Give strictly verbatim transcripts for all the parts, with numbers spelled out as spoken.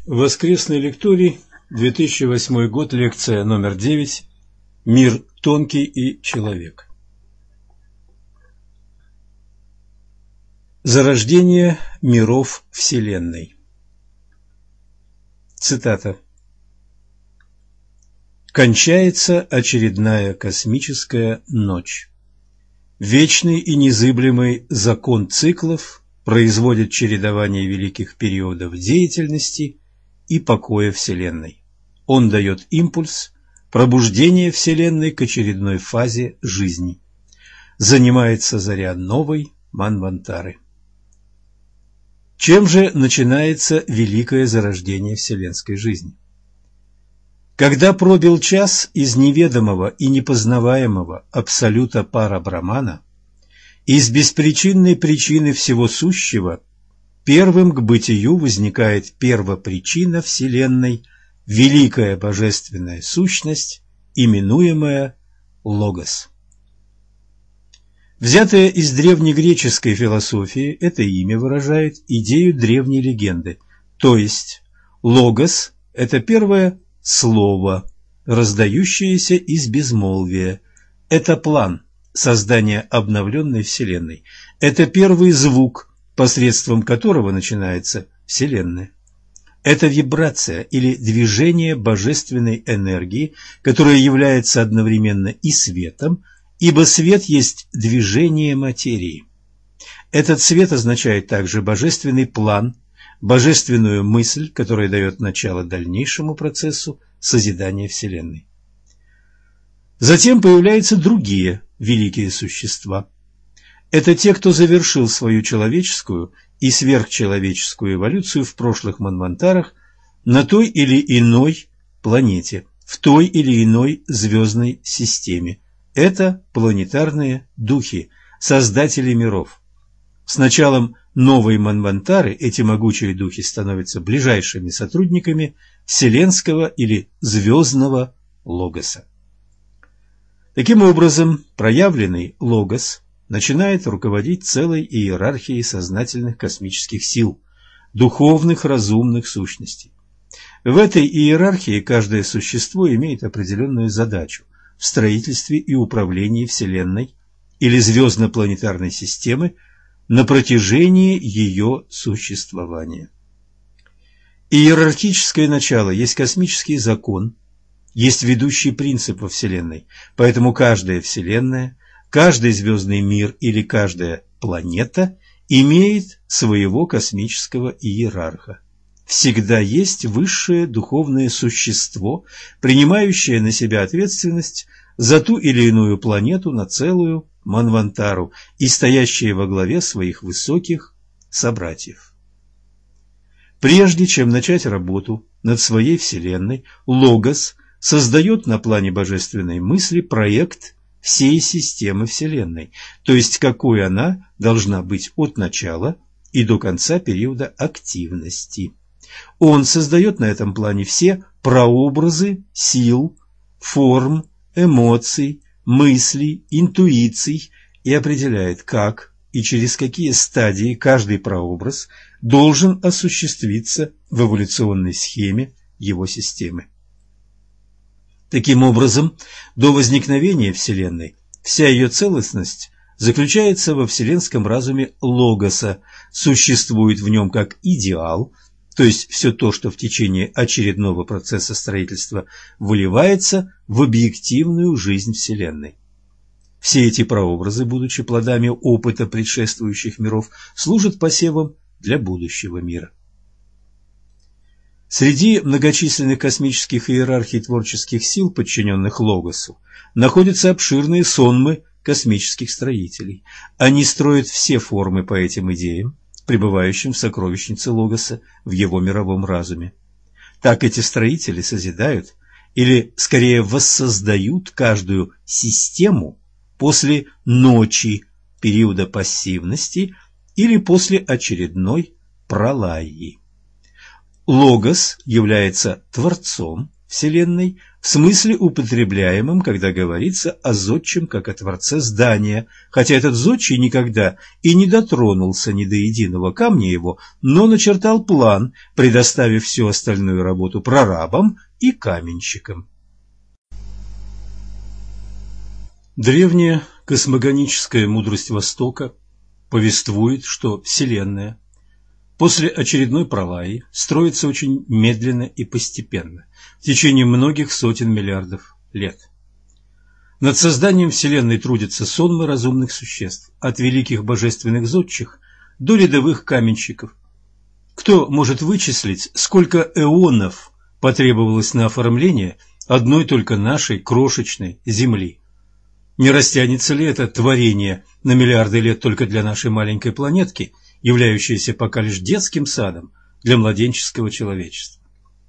Воскресный лекторий, две тысячи восьмой год, лекция номер девять. Мир тонкий и человек. Зарождение миров Вселенной. Цитата. Кончается очередная космическая ночь. Вечный и незыблемый закон циклов производит чередование великих периодов деятельности и покоя Вселенной. Он дает импульс пробуждения Вселенной к очередной фазе жизни. Занимается заря новой Манвантары. Чем же начинается великое зарождение вселенской жизни? Когда пробил час из неведомого и непознаваемого абсолюта пара-брамана, из беспричинной причины всего сущего, первым к бытию возникает первопричина Вселенной, великая божественная сущность, именуемая Логос. Взятое из древнегреческой философии, это имя выражает идею древней легенды, то есть Логос – это первое слово, раздающееся из безмолвия, это план создания обновленной Вселенной, это первый звук, посредством которого начинается Вселенная. Это вибрация или движение божественной энергии, которая является одновременно и светом, ибо свет есть движение материи. Этот свет означает также божественный план, божественную мысль, которая дает начало дальнейшему процессу созидания Вселенной. Затем появляются другие великие существа. Это те, кто завершил свою человеческую и сверхчеловеческую эволюцию в прошлых манвантарах на той или иной планете, в той или иной звездной системе. Это планетарные духи, создатели миров. С началом новой манвантары эти могучие духи становятся ближайшими сотрудниками вселенского или звездного логоса. Таким образом, проявленный логос начинает руководить целой иерархией сознательных космических сил, духовных разумных сущностей. В этой иерархии каждое существо имеет определенную задачу в строительстве и управлении Вселенной или звездно-планетарной системы на протяжении ее существования. Иерархическое начало есть космический закон, есть ведущий принцип во Вселенной, поэтому каждая Вселенная, каждый звездный мир или каждая планета имеет своего космического иерарха. Всегда есть высшее духовное существо, принимающее на себя ответственность за ту или иную планету на целую манвантару и стоящее во главе своих высоких собратьев. Прежде чем начать работу над своей Вселенной, Логос создает на плане божественной мысли проект всей системы Вселенной, то есть какой она должна быть от начала и до конца периода активности. Он создает на этом плане все прообразы сил, форм, эмоций, мыслей, интуиций и определяет, как и через какие стадии каждый прообраз должен осуществиться в эволюционной схеме его системы. Таким образом, до возникновения Вселенной вся ее целостность заключается во вселенском разуме Логоса, существует в нем как идеал, то есть все то, что в течение очередного процесса строительства выливается в объективную жизнь Вселенной. Все эти прообразы, будучи плодами опыта предшествующих миров, служат посевом для будущего мира. Среди многочисленных космических иерархий творческих сил, подчиненных Логосу, находятся обширные сонмы космических строителей. Они строят все формы по этим идеям, пребывающим в сокровищнице Логоса в его мировом разуме. Так эти строители созидают, или скорее воссоздают каждую систему после ночи, периода пассивности или после очередной пролаи. Логос является творцом Вселенной в смысле употребляемом, когда говорится о зодчем как о творце здания, хотя этот зодчий никогда и не дотронулся ни до единого камня его, но начертал план, предоставив всю остальную работу прорабам и каменщикам. Древняя космогоническая мудрость Востока повествует, что Вселенная после очередной пролаи строится очень медленно и постепенно, в течение многих сотен миллиардов лет. Над созданием Вселенной трудятся сонмы разумных существ, от великих божественных зодчих до рядовых каменщиков. Кто может вычислить, сколько эонов потребовалось на оформление одной только нашей крошечной Земли? Не растянется ли это творение на миллиарды лет только для нашей маленькой планетки, являющейся пока лишь детским садом для младенческого человечества?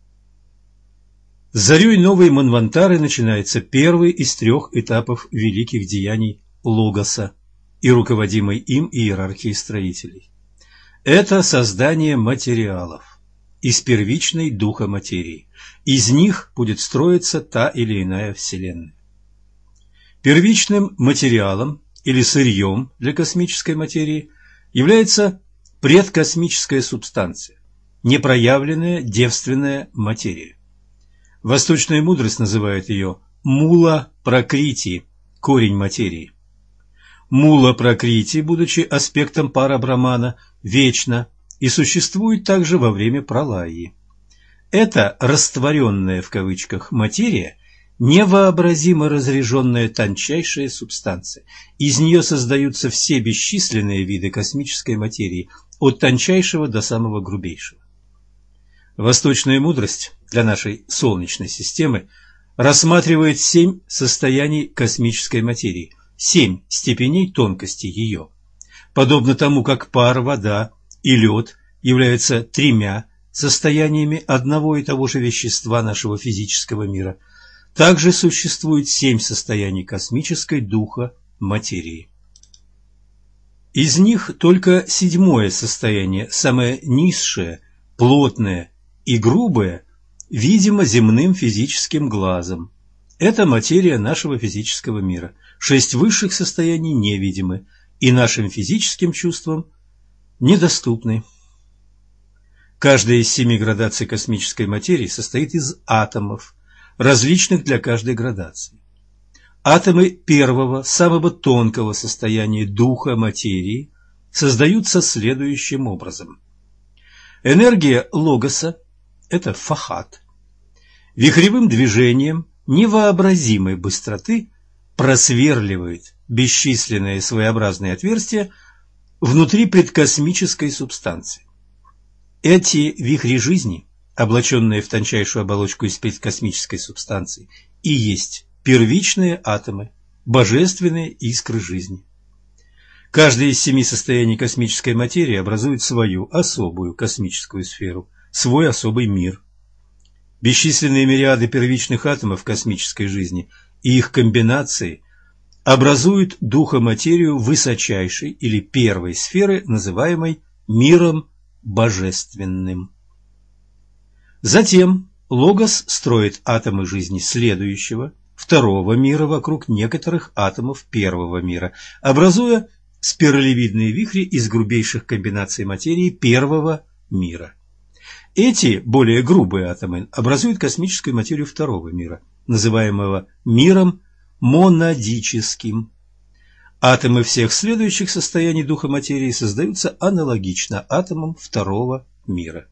С зарей новой Манвантары начинается первый из трех этапов великих деяний Логоса и руководимой им иерархии строителей. Это создание материалов из первичной духа материи. Из них будет строиться та или иная Вселенная. Первичным материалом или сырьем для космической материи является предкосмическая субстанция, непроявленная девственная материя. Восточная мудрость называет ее мула-пракрити, корень материи. Мула-пракрити, будучи аспектом пара-брамана, вечна и существует также во время пролаи. Это растворенная в кавычках материя, невообразимо разряженная тончайшая субстанция. Из нее создаются все бесчисленные виды космической материи, от тончайшего до самого грубейшего. Восточная мудрость для нашей Солнечной системы рассматривает семь состояний космической материи, семь степеней тонкости ее. Подобно тому, как пар, вода и лед являются тремя состояниями одного и того же вещества нашего физического мира, также существует семь состояний космической духа материи. Из них только седьмое состояние, самое низшее, плотное и грубое, видимо земным физическим глазом. Это материя нашего физического мира. Шесть высших состояний невидимы и нашим физическим чувствам недоступны. Каждая из семи градаций космической материи состоит из атомов, различных для каждой градации. Атомы первого, самого тонкого состояния духа материи создаются следующим образом. Энергия логоса – это фахат. Вихревым движением невообразимой быстроты просверливает бесчисленные своеобразные отверстия внутри предкосмической субстанции. Эти вихри жизни, облаченные в тончайшую оболочку из предкосмической субстанции, и есть первичные атомы, божественные искры жизни. Каждое из семи состояний космической материи образует свою особую космическую сферу, свой особый мир. Бесчисленные мириады первичных атомов космической жизни и их комбинации образуют духоматерию высочайшей или первой сферы, называемой миром божественным. Затем Логос строит атомы жизни следующего, второго мира вокруг некоторых атомов первого мира, образуя спиралевидные вихри из грубейших комбинаций материи первого мира. Эти более грубые атомы образуют космическую материю второго мира, называемого миром монадическим. Атомы всех следующих состояний духа материи создаются аналогично атомам второго мира.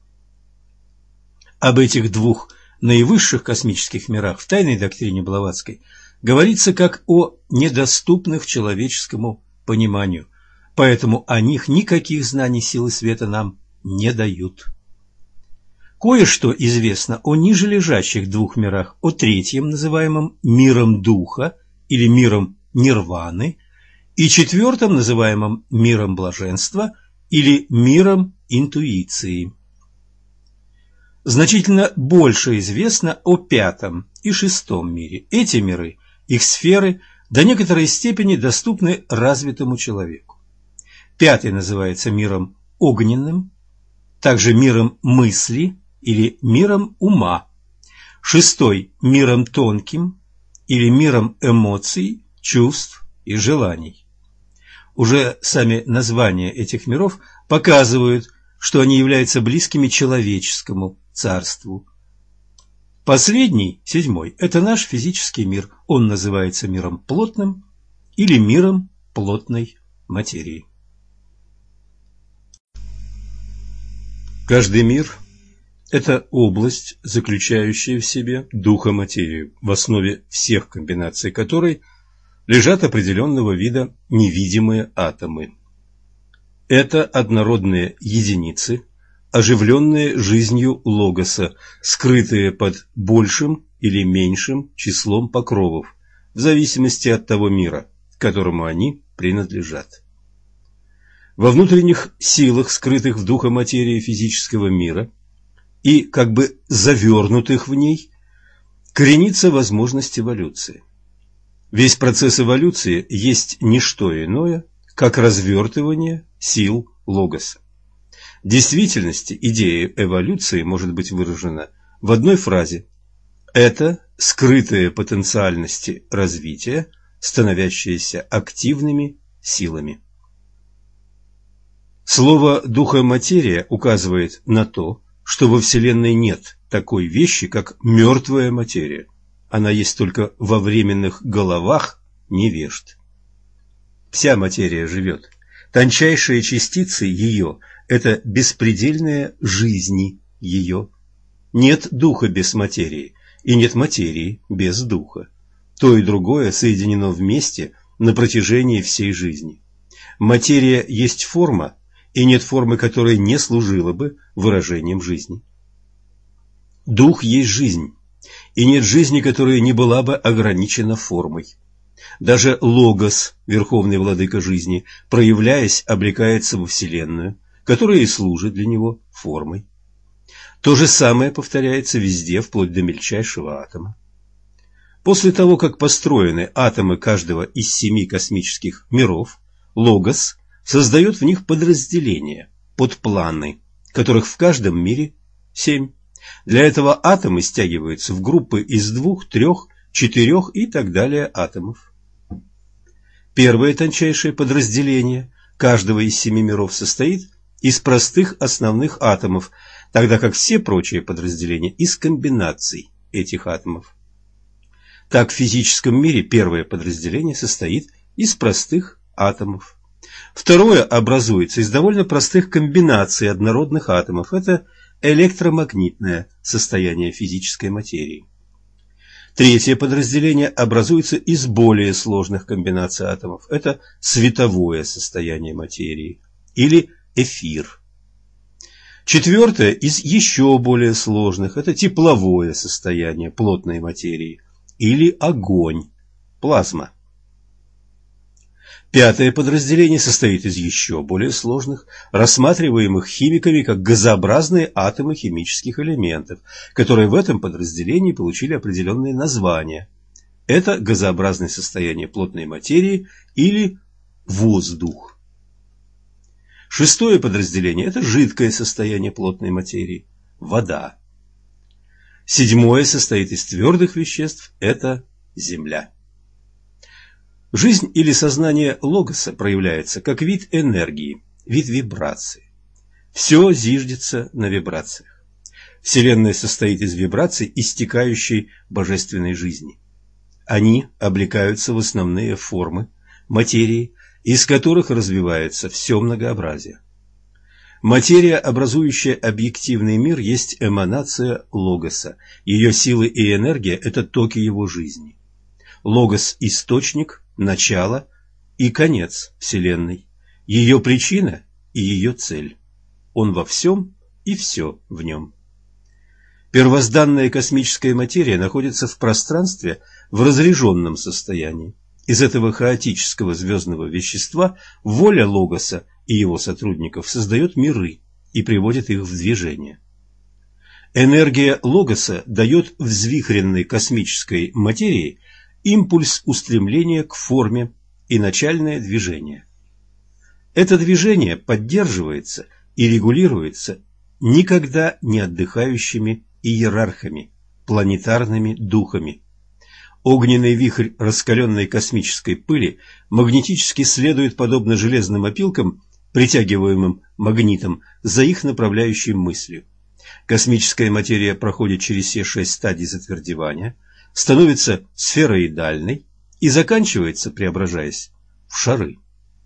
Об этих двух наивысших космических мирах в тайной доктрине Блаватской говорится как о недоступных человеческому пониманию, поэтому о них никаких знаний силы света нам не дают. Кое-что известно о нижележащих двух мирах, о третьем, называемом миром духа или миром нирваны, и четвертом, называемом миром блаженства или миром интуиции. Значительно больше известно о пятом и шестом мире. Эти миры, их сферы, до некоторой степени доступны развитому человеку. Пятый называется миром огненным, также миром мысли или миром ума. Шестой – миром тонким или миром эмоций, чувств и желаний. Уже сами названия этих миров показывают, что они являются близкими человеческому царству. Последний, седьмой, это наш физический мир. Он называется миром плотным или миром плотной материи. Каждый мир – это область, заключающая в себе духа-материю, в основе всех комбинаций которой лежат определенного вида невидимые атомы. Это однородные единицы, оживленные жизнью логоса, скрытые под большим или меньшим числом покровов, в зависимости от того мира, которому они принадлежат. Во внутренних силах, скрытых в духоматерии физического мира и как бы завернутых в ней, коренится возможность эволюции. Весь процесс эволюции есть не что иное, как развертывание сил логоса. В действительности идея эволюции может быть выражена в одной фразе: это скрытые потенциальности развития, становящиеся активными силами. Слово «духоматерия» указывает на то, что во Вселенной нет такой вещи, как мертвая материя. Она есть только во временных головах невежд. Вся материя живет. Тончайшие частицы ее – это беспредельные жизни ее. Нет духа без материи, и нет материи без духа. То и другое соединено вместе на протяжении всей жизни. Материя есть форма, и нет формы, которая не служила бы выражением жизни. Дух есть жизнь, и нет жизни, которая не была бы ограничена формой. Даже Логос, верховный владыка жизни, проявляясь, облекается во Вселенную, которая и служит для него формой. То же самое повторяется везде, вплоть до мельчайшего атома. После того, как построены атомы каждого из семи космических миров, Логос создает в них подразделения, подпланы, которых в каждом мире семь. Для этого атомы стягиваются в группы из двух, трех, четырех и так далее атомов. Первое тончайшее подразделение каждого из семи миров состоит из простых основных атомов, тогда как все прочие подразделения из комбинаций этих атомов. Так в физическом мире первое подразделение состоит из простых атомов. Второе образуется из довольно простых комбинаций однородных атомов. Это электромагнитное состояние физической материи. Третье подразделение образуется из более сложных комбинаций атомов. Это световое состояние материи или эфир. Четвертое из еще более сложных. Это тепловое состояние плотной материи или огонь, плазма. Пятое подразделение состоит из еще более сложных, рассматриваемых химиками как газообразные атомы химических элементов, которые в этом подразделении получили определенные названия. Это газообразное состояние плотной материи или воздух. Шестое подразделение – это жидкое состояние плотной материи – вода. Седьмое состоит из твердых веществ – это земля. Жизнь или сознание логоса проявляется как вид энергии, вид вибрации. Все зиждется на вибрациях. Вселенная состоит из вибраций, истекающей божественной жизни. Они облекаются в основные формы материи, из которых развивается все многообразие. Материя, образующая объективный мир, есть эманация логоса. Ее силы и энергия – это токи его жизни. Логос – источник, начало и конец Вселенной, ее причина и ее цель. Он во всем и все в нем. Первозданная космическая материя находится в пространстве в разряженном состоянии. Из этого хаотического звездного вещества воля Логоса и его сотрудников создает миры и приводит их в движение. Энергия Логоса дает взвихренной космической материи импульс устремления к форме и начальное движение. Это движение поддерживается и регулируется никогда не отдыхающими иерархами, планетарными духами. Огненный вихрь раскаленной космической пыли магнетически следует, подобно железным опилкам, притягиваемым магнитом, за их направляющей мыслью. Космическая материя проходит через все шесть стадий затвердевания, становится сфероидальной и заканчивается, преображаясь в шары.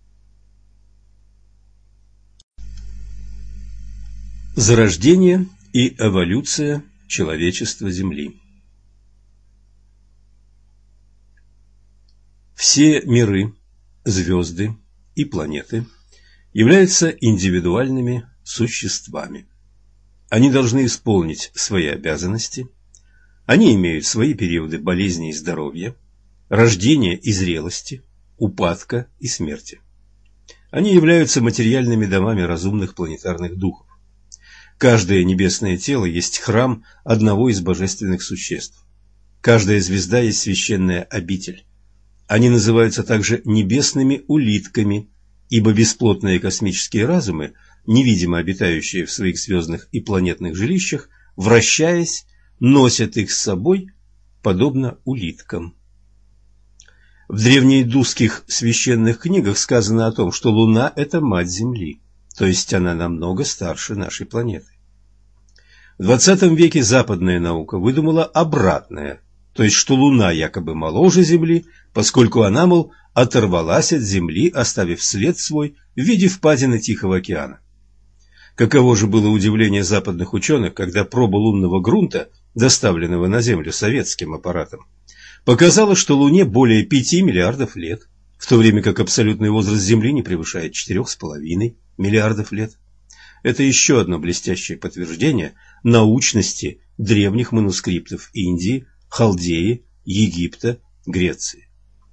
Зарождение и эволюция человечества Земли. Все миры, звезды и планеты являются индивидуальными существами. Они должны исполнить свои обязанности, они имеют свои периоды болезни и здоровья, рождения и зрелости, упадка и смерти. Они являются материальными домами разумных планетарных духов. Каждое небесное тело есть храм одного из божественных существ. Каждая звезда есть священная обитель. Они называются также небесными улитками, ибо бесплотные космические разумы, невидимо обитающие в своих звездных и планетных жилищах, вращаясь, носят их с собой, подобно улиткам. В древнеиндусских священных книгах сказано о том, что Луна – это мать Земли, то есть она намного старше нашей планеты. В двадцатом веке западная наука выдумала обратное, то есть что Луна якобы моложе Земли, поскольку она, мол, оторвалась от Земли, оставив след свой в виде впадины Тихого океана. Каково же было удивление западных ученых, когда проба лунного грунта, доставленного на Землю советским аппаратом, показала, что Луне более пяти миллиардов лет, в то время как абсолютный возраст Земли не превышает четырёх с половиной миллиардов лет. Это еще одно блестящее подтверждение научности древних манускриптов Индии, Халдеи, Египта, Греции.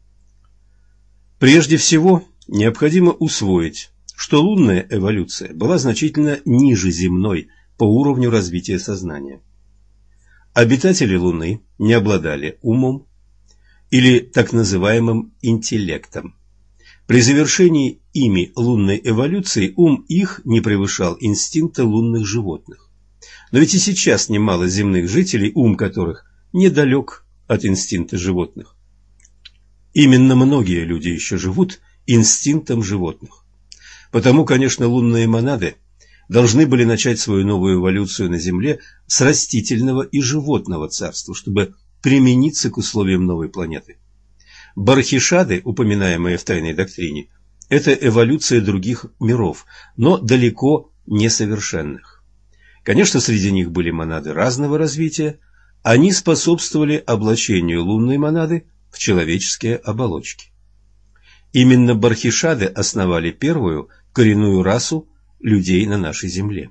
Прежде всего, необходимо усвоить, что лунная эволюция была значительно ниже земной по уровню развития сознания. Обитатели Луны не обладали умом или так называемым интеллектом. При завершении ими лунной эволюции ум их не превышал инстинкта лунных животных. Но ведь и сейчас немало земных жителей, ум которых недалек от инстинкта животных. Именно многие люди еще живут инстинктом животных. Потому, конечно, лунные монады должны были начать свою новую эволюцию на Земле с растительного и животного царства, чтобы примениться к условиям новой планеты. Бархишады, упоминаемые в тайной доктрине, это эволюция других миров, но далеко не совершенных. Конечно, среди них были монады разного развития, они способствовали облачению лунной монады в человеческие оболочки. Именно бархишады основали первую коренную расу людей на нашей Земле.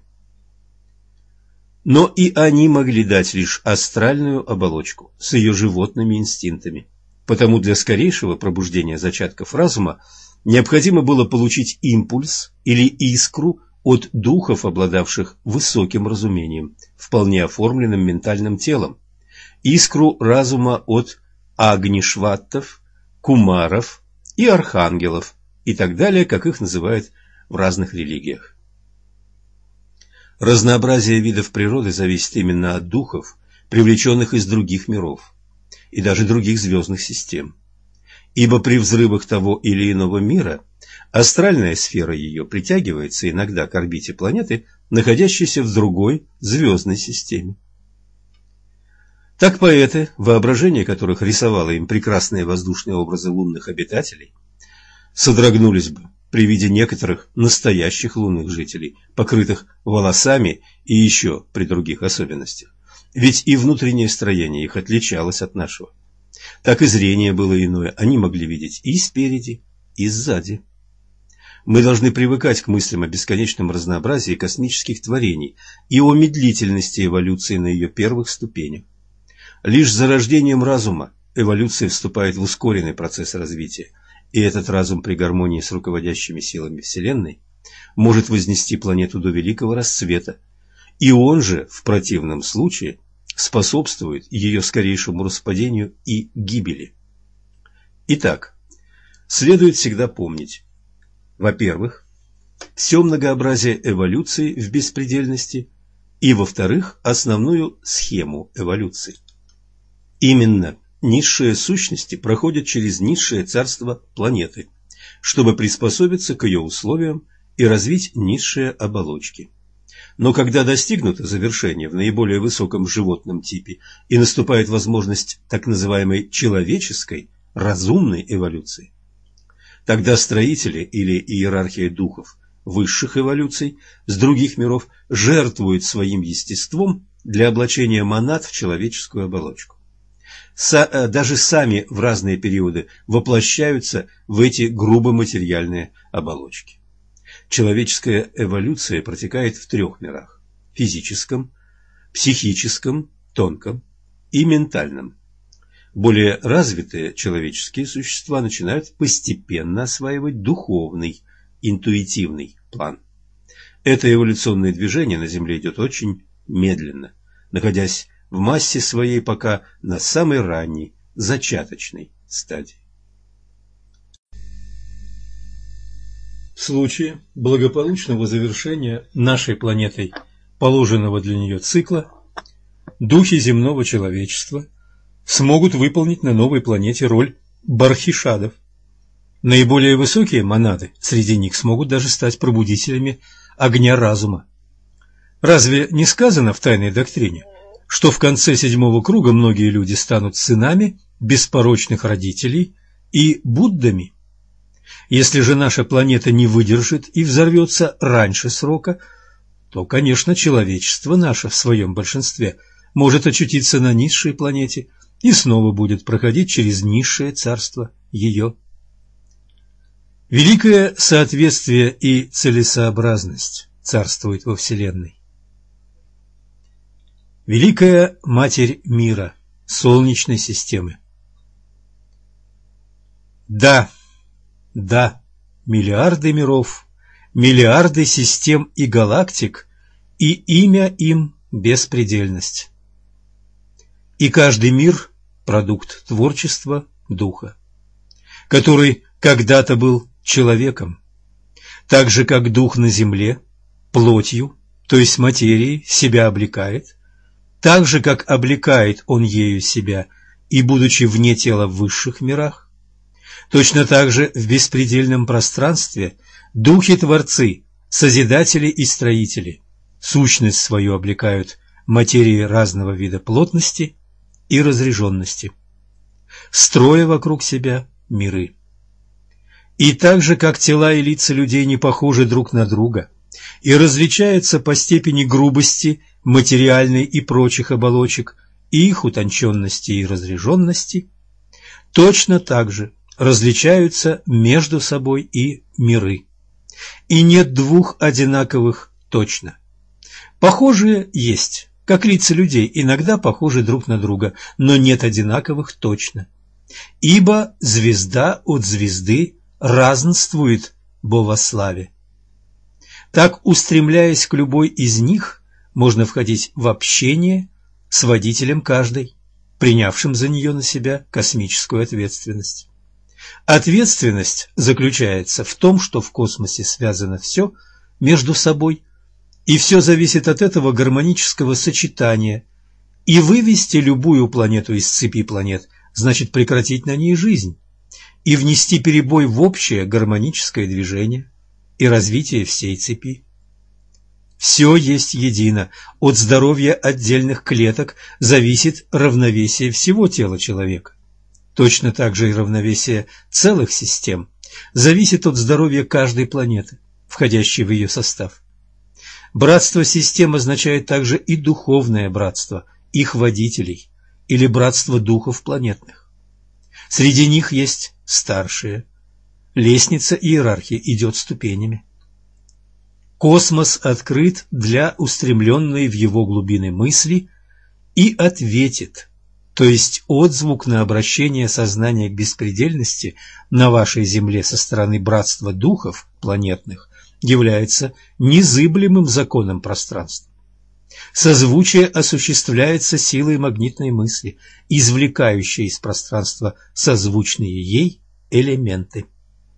Но и они могли дать лишь астральную оболочку с ее животными инстинктами. Потому для скорейшего пробуждения зачатков разума необходимо было получить импульс или искру от духов, обладавших высоким разумением, вполне оформленным ментальным телом, искру разума от агнишваттов, кумаров и архангелов и так далее, как их называют в разных религиях. Разнообразие видов природы зависит именно от духов, привлеченных из других миров и даже других звездных систем. Ибо при взрывах того или иного мира астральная сфера ее притягивается иногда к орбите планеты, находящейся в другой звездной системе. Так поэты, воображение которых рисовало им прекрасные воздушные образы лунных обитателей, содрогнулись бы при виде некоторых настоящих лунных жителей, покрытых волосами и еще при других особенностях. Ведь и внутреннее строение их отличалось от нашего. Так и зрение было иное, они могли видеть и спереди, и сзади. Мы должны привыкать к мыслям о бесконечном разнообразии космических творений и о медлительности эволюции на ее первых ступенях. Лишь с зарождением разума эволюция вступает в ускоренный процесс развития, и этот разум при гармонии с руководящими силами Вселенной может вознести планету до великого расцвета, и он же, в противном случае, способствует ее скорейшему распадению и гибели. Итак, следует всегда помнить, во-первых, все многообразие эволюции в беспредельности, и, во-вторых, основную схему эволюции. Именно низшие сущности проходят через низшее царство планеты, чтобы приспособиться к ее условиям и развить низшие оболочки. Но когда достигнуто завершение в наиболее высоком животном типе и наступает возможность так называемой человеческой, разумной эволюции, тогда строители или иерархия духов высших эволюций с других миров жертвуют своим естеством для облачения монад в человеческую оболочку. Са, даже сами в разные периоды воплощаются в эти грубо материальные оболочки. Человеческая эволюция протекает в трех мирах – физическом, психическом, тонком и ментальном. Более развитые человеческие существа начинают постепенно осваивать духовный, интуитивный план. Это эволюционное движение на Земле идет очень медленно, находясь в массе своей пока на самой ранней, зачаточной стадии. В случае благополучного завершения нашей планетой положенного для нее цикла, духи земного человечества смогут выполнить на новой планете роль бархишадов. Наиболее высокие монады среди них смогут даже стать пробудителями огня разума. Разве не сказано в тайной доктрине, что в конце седьмого круга многие люди станут сынами беспорочных родителей и Буддами? Если же наша планета не выдержит и взорвется раньше срока, то, конечно, человечество наше в своем большинстве может очутиться на низшей планете и снова будет проходить через низшее царство ее. Великое соответствие и целесообразность царствует во Вселенной. Великая Матерь мира, Солнечной системы. Да, да, миллиарды миров, миллиарды систем и галактик, и имя им – беспредельность. И каждый мир – продукт творчества Духа, который когда-то был человеком, так же, как Дух на земле, плотью, то есть материей, себя облекает, так же, как облекает он ею себя и, будучи вне тела в высших мирах, точно так же в беспредельном пространстве духи-творцы, созидатели и строители, сущность свою облекают материи разного вида плотности и разряженности, строя вокруг себя миры. И так же, как тела и лица людей не похожи друг на друга и различаются по степени грубости материальной и прочих оболочек и их утонченности и разряженности, точно так же различаются между собой и миры. И нет двух одинаковых точно. Похожие есть, как лица людей иногда похожи друг на друга, но нет одинаковых точно. Ибо звезда от звезды разнствует во славе. Так, устремляясь к любой из них, можно входить в общение с водителем каждой, принявшим за нее на себя космическую ответственность. Ответственность заключается в том, что в космосе связано все между собой, и все зависит от этого гармонического сочетания, и вывести любую планету из цепи планет значит прекратить на ней жизнь и внести перебой в общее гармоническое движение и развитие всей цепи. Все есть едино, от здоровья отдельных клеток зависит равновесие всего тела человека. Точно так же и равновесие целых систем зависит от здоровья каждой планеты, входящей в ее состав. Братство систем означает также и духовное братство их водителей или братство духов планетных. Среди них есть старшие. Лестница иерархии идет ступенями. Космос открыт для устремленной в его глубины мысли и ответит, то есть отзвук на обращение сознания к беспредельности на вашей Земле со стороны братства духов планетных является незыблемым законом пространства. Созвучие осуществляется силой магнитной мысли, извлекающей из пространства созвучные ей элементы.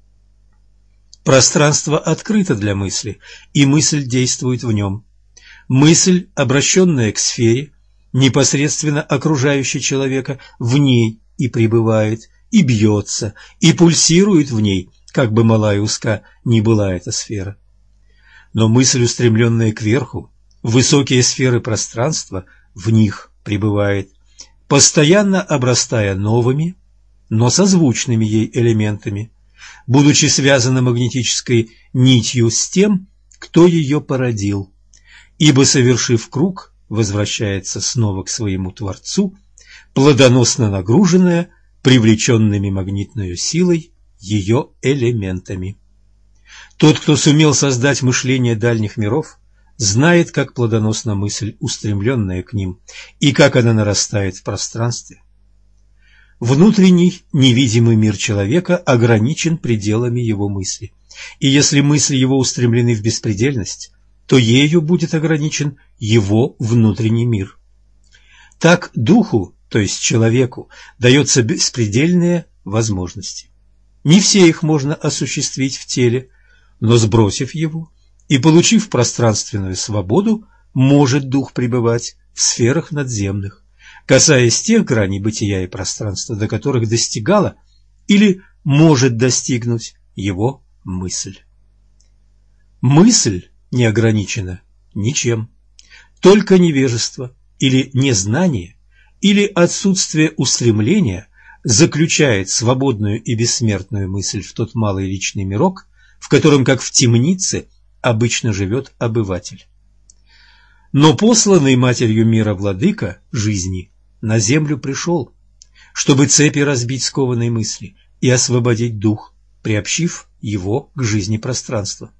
Пространство открыто для мысли, и мысль действует в нем. Мысль, обращенная к сфере, непосредственно окружающей человека, в ней и пребывает, и бьется, и пульсирует в ней, как бы мала и узка ни была эта сфера. Но мысль, устремленная кверху, в высокие сферы пространства, в них пребывает, постоянно обрастая новыми, но созвучными ей элементами, будучи связана магнетической нитью с тем, кто ее породил, ибо, совершив круг, возвращается снова к своему Творцу, плодоносно нагруженная привлеченными магнитной силой ее элементами. Тот, кто сумел создать мышление дальних миров, знает, как плодоносна мысль, устремленная к ним, и как она нарастает в пространстве. Внутренний невидимый мир человека ограничен пределами его мысли, и если мысли его устремлены в беспредельность, то ею будет ограничен его внутренний мир. Так духу, то есть человеку, дается беспредельные возможности. Не все их можно осуществить в теле, но, сбросив его и получив пространственную свободу, может дух пребывать в сферах надземных, касаясь тех граней бытия и пространства, до которых достигала или может достигнуть его мысль. Мысль не ограничена ничем, только невежество или незнание или отсутствие устремления заключает свободную и бессмертную мысль в тот малый личный мирок, в котором, как в темнице, обычно живет обыватель. Но посланный Матерью мира владыка жизни на землю пришел, чтобы цепи разбить скованной мысли и освободить дух, приобщив его к жизни пространства.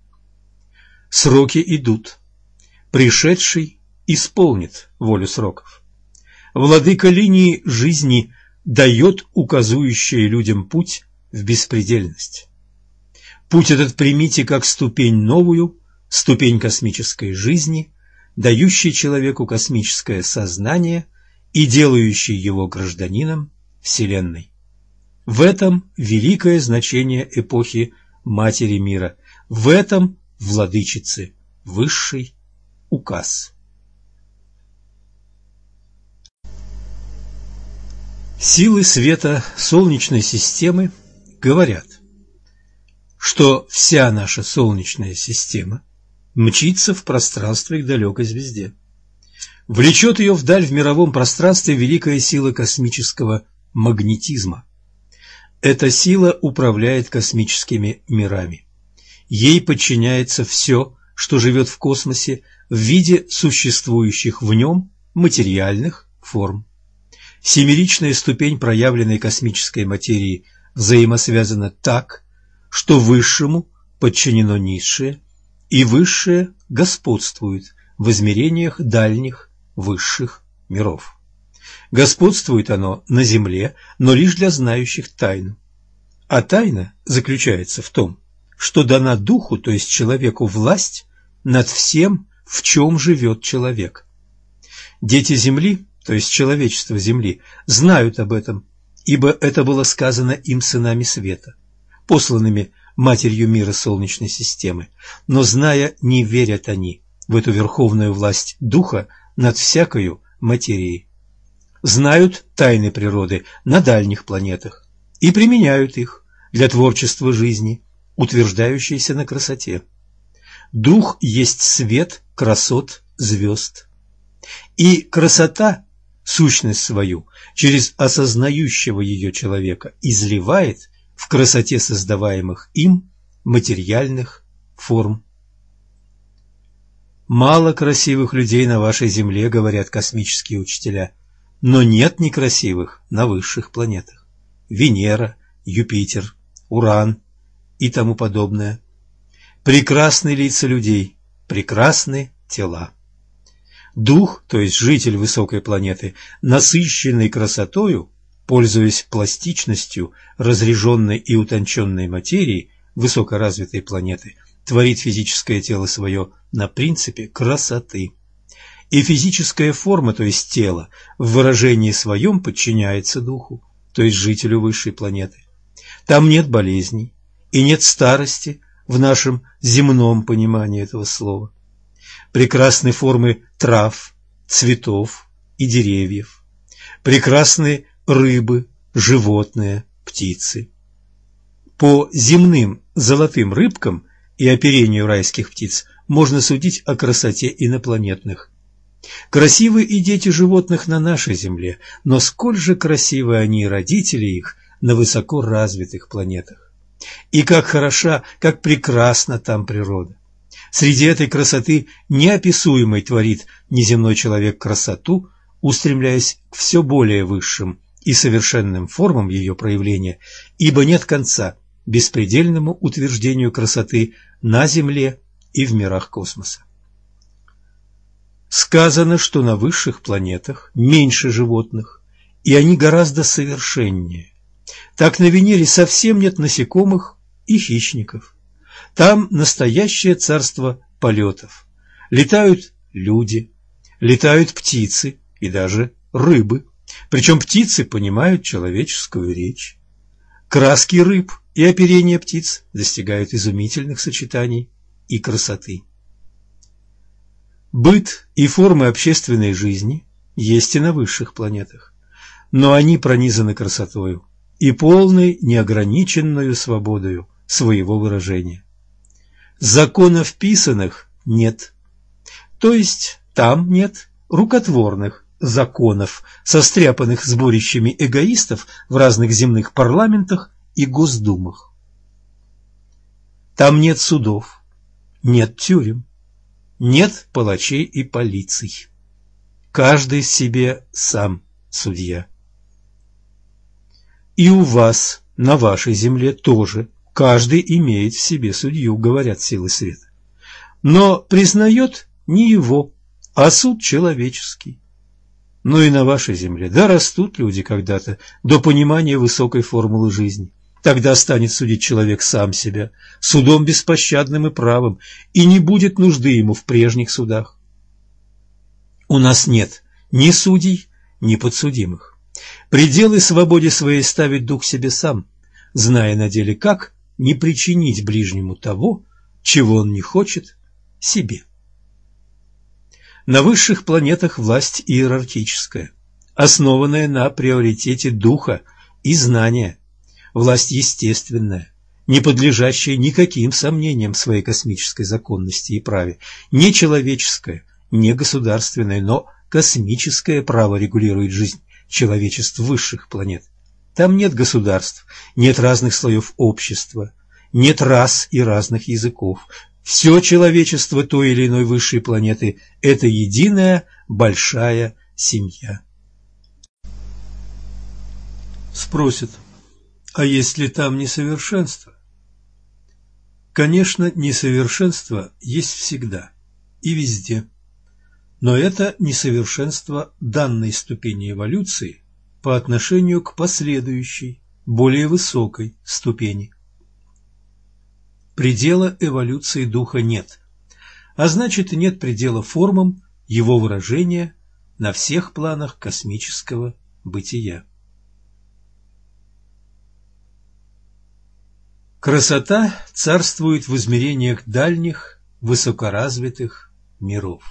Сроки идут. Пришедший исполнит волю сроков. Владыка линии жизни дает указующий людям путь в беспредельность. Путь этот примите как ступень новую, ступень космической жизни, дающий человеку космическое сознание и делающий его гражданином Вселенной. В этом великое значение эпохи Матери мира, в этом владычицы высший указ. Силы света Солнечной системы говорят, что вся наша Солнечная система мчится в пространстве к далекой звезде. Влечет ее вдаль в мировом пространстве великая сила космического магнетизма. Эта сила управляет космическими мирами. Ей подчиняется все, что живет в космосе в виде существующих в нем материальных форм. Семеричная ступень проявленной космической материи взаимосвязана так, что высшему подчинено низшее, и высшее господствует в измерениях дальних высших миров. Господствует оно на земле, но лишь для знающих тайну. А тайна заключается в том, что дана духу, то есть человеку, власть над всем, в чем живет человек. Дети Земли, то есть человечество Земли, знают об этом, ибо это было сказано им сынами света, посланными Матерью мира Солнечной системы, но, зная, не верят они в эту верховную власть Духа над всякою материей. Знают тайны природы на дальних планетах и применяют их для творчества жизни, утверждающейся на красоте. Дух есть свет красот звезд. И красота, сущность свою, через осознающего ее человека изливает в красоте создаваемых им материальных форм. Мало красивых людей на вашей земле, говорят космические учителя, но нет некрасивых на высших планетах. Венера, Юпитер, Уран и тому подобное. Прекрасны лица людей, прекрасны тела. Дух, то есть житель высокой планеты, насыщенный красотою, пользуясь пластичностью разряженной и утонченной материи высокоразвитой планеты, творит физическое тело свое на принципе красоты. И физическая форма, то есть тело, в выражении своем подчиняется духу, то есть жителю высшей планеты. Там нет болезней и нет старости в нашем земном понимании этого слова. Прекрасны формы трав, цветов и деревьев, прекрасны рыбы, животные, птицы. По земным золотым рыбкам и оперению райских птиц можно судить о красоте инопланетных. Красивы и дети животных на нашей Земле, но сколь же красивы они и родители их на высоко развитых планетах. И как хороша, как прекрасна там природа. Среди этой красоты неописуемой творит неземной человек красоту, устремляясь к все более высшим и совершенным формам ее проявления, ибо нет конца беспредельному утверждению красоты на Земле и в мирах космоса. Сказано, что на высших планетах меньше животных, и они гораздо совершеннее. Так на Венере совсем нет насекомых и хищников. Там настоящее царство полетов. Летают люди, летают птицы и даже рыбы. Причем птицы понимают человеческую речь. Краски рыб и оперение птиц достигают изумительных сочетаний и красоты. Быт и формы общественной жизни есть и на высших планетах, но они пронизаны красотою и полной неограниченную свободою своего выражения. Законов писанных нет, то есть там нет рукотворных законов, состряпанных сборищами эгоистов в разных земных парламентах и госдумах. Там нет судов, нет тюрем, нет палачей и полиций. Каждый себе сам судья. И у вас, на вашей земле, тоже каждый имеет в себе судью, говорят силы света. Но признает не его, а суд человеческий. Но и на вашей земле дорастут люди когда-то до понимания высокой формулы жизни. Тогда станет судить человек сам себя, судом беспощадным и правым, и не будет нужды ему в прежних судах. У нас нет ни судей, ни подсудимых. Пределы свободе своей ставит дух себе сам, зная на деле, как не причинить ближнему того, чего он не хочет себе. На высших планетах власть иерархическая, основанная на приоритете духа и знания. Власть естественная, не подлежащая никаким сомнениям в своей космической законности и праве, не человеческое, не государственное, но космическое право регулирует жизнь человечеств высших планет. Там нет государств, нет разных слоев общества, нет рас и разных языков. Все человечество той или иной высшей планеты – это единая большая семья. Спросят, а есть ли там несовершенство? Конечно, несовершенство есть всегда и везде. Но это несовершенство данной ступени эволюции по отношению к последующей, более высокой ступени. Предела эволюции духа нет, а значит и нет предела формам его выражения на всех планах космического бытия. Красота царствует в измерениях дальних, высокоразвитых миров.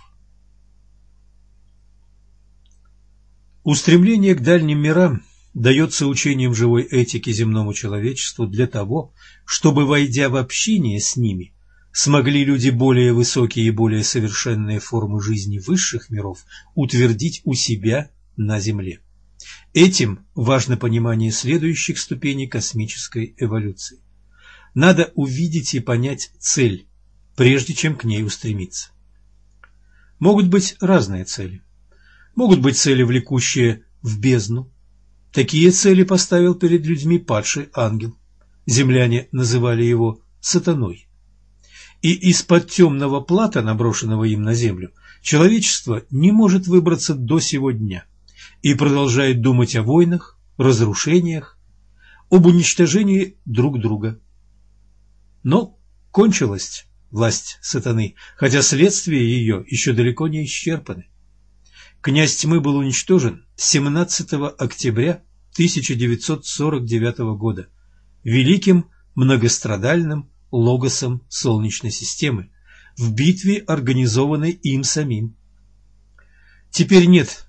Устремление к дальним мирам дается учением живой этики земному человечеству для того, чтобы, войдя в общение с ними, смогли люди более высокие и более совершенные формы жизни высших миров утвердить у себя на Земле. Этим важно понимание следующих ступеней космической эволюции. Надо увидеть и понять цель, прежде чем к ней устремиться. Могут быть разные цели. Могут быть цели, влекущие в бездну. Такие цели поставил перед людьми падший ангел. Земляне называли его сатаной. И из-под темного плата, наброшенного им на землю, человечество не может выбраться до сего дня и продолжает думать о войнах, разрушениях, об уничтожении друг друга. Но кончилась власть сатаны, хотя следствия ее еще далеко не исчерпаны. Князь тьмы был уничтожен семнадцатого октября тысяча девятьсот сорок девятого года великим многострадальным логосом Солнечной системы в битве, организованной им самим. Теперь нет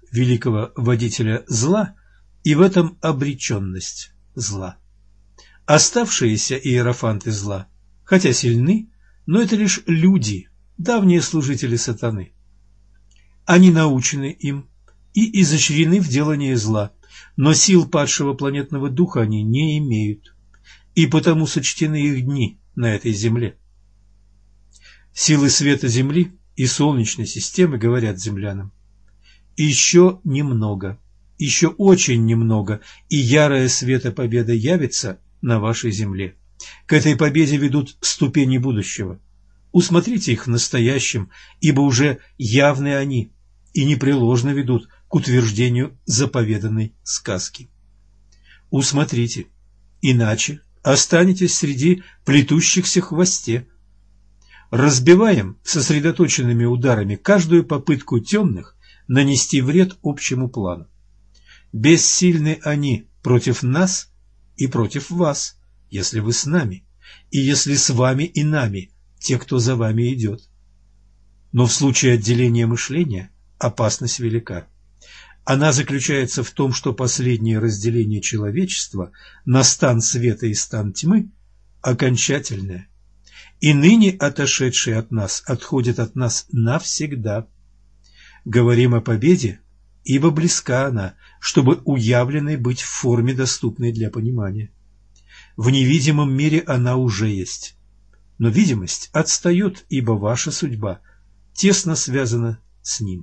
великого водителя зла и в этом обреченность зла. Оставшиеся иерофанты зла, хотя сильны, но это лишь люди, давние служители сатаны. Они научены им и изощрены в делании зла, но сил падшего планетного духа они не имеют, и потому сочтены их дни на этой земле. Силы света Земли и Солнечной системы говорят землянам: еще немного, еще очень немного, и ярая света победа явится на вашей земле. К этой победе ведут ступени будущего. Усмотрите их в настоящем, ибо уже явны они и непреложно ведут к утверждению заповеданной сказки. Усмотрите, иначе останетесь среди плетущихся в хвосте. Разбиваем сосредоточенными ударами каждую попытку темных нанести вред общему плану. Бессильны они против нас и против вас, если вы с нами, и если с вами и нами те, кто за вами идет. Но в случае отделения мышления опасность велика. Она заключается в том, что последнее разделение человечества на стан света и стан тьмы окончательное, и ныне отошедшие от нас отходят от нас навсегда. Говорим о победе, ибо близка она, чтобы уявленной быть в форме, доступной для понимания. В невидимом мире она уже есть, но видимость отстает, ибо ваша судьба тесно связана с ним.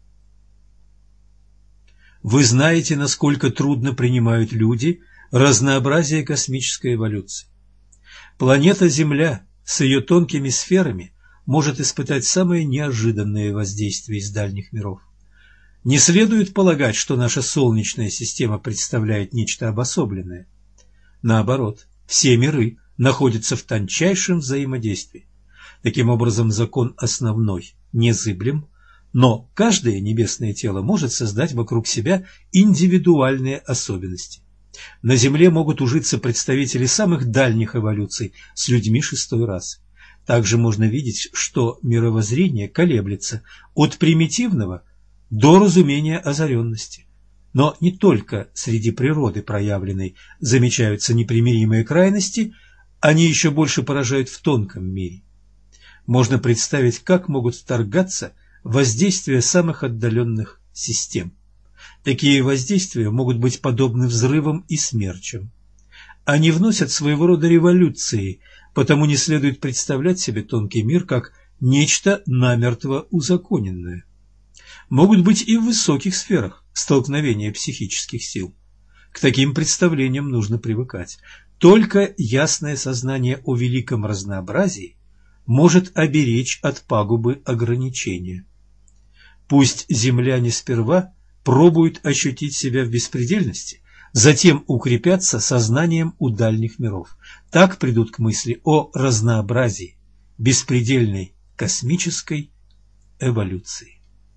Вы знаете, насколько трудно принимают люди разнообразие космической эволюции. Планета Земля с ее тонкими сферами может испытать самые неожиданные воздействия из дальних миров. Не следует полагать, что наша Солнечная система представляет нечто обособленное. Наоборот, все миры находятся в тончайшем взаимодействии. Таким образом, закон основной незыблем, но каждое небесное тело может создать вокруг себя индивидуальные особенности. На Земле могут ужиться представители самых дальних эволюций с людьми шестой расы. Также можно видеть, что мировоззрение колеблется от примитивного до разумения озаренности. Но не только среди природы проявленной замечаются непримиримые крайности, они еще больше поражают в тонком мире. Можно представить, как могут вторгаться воздействия самых отдаленных систем. Такие воздействия могут быть подобны взрывам и смерчам. Они вносят своего рода революции, потому не следует представлять себе тонкий мир как нечто намертво узаконенное. Могут быть и в высоких сферах столкновения психических сил. К таким представлениям нужно привыкать. Только ясное сознание о великом разнообразии может оберечь от пагубы ограничения. Пусть земляне сперва пробуют ощутить себя в беспредельности, затем укрепятся сознанием у дальних миров. Так придут к мысли о разнообразии, беспредельной космической эволюции.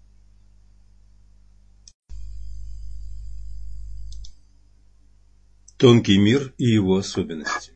Тонкий мир и его особенности.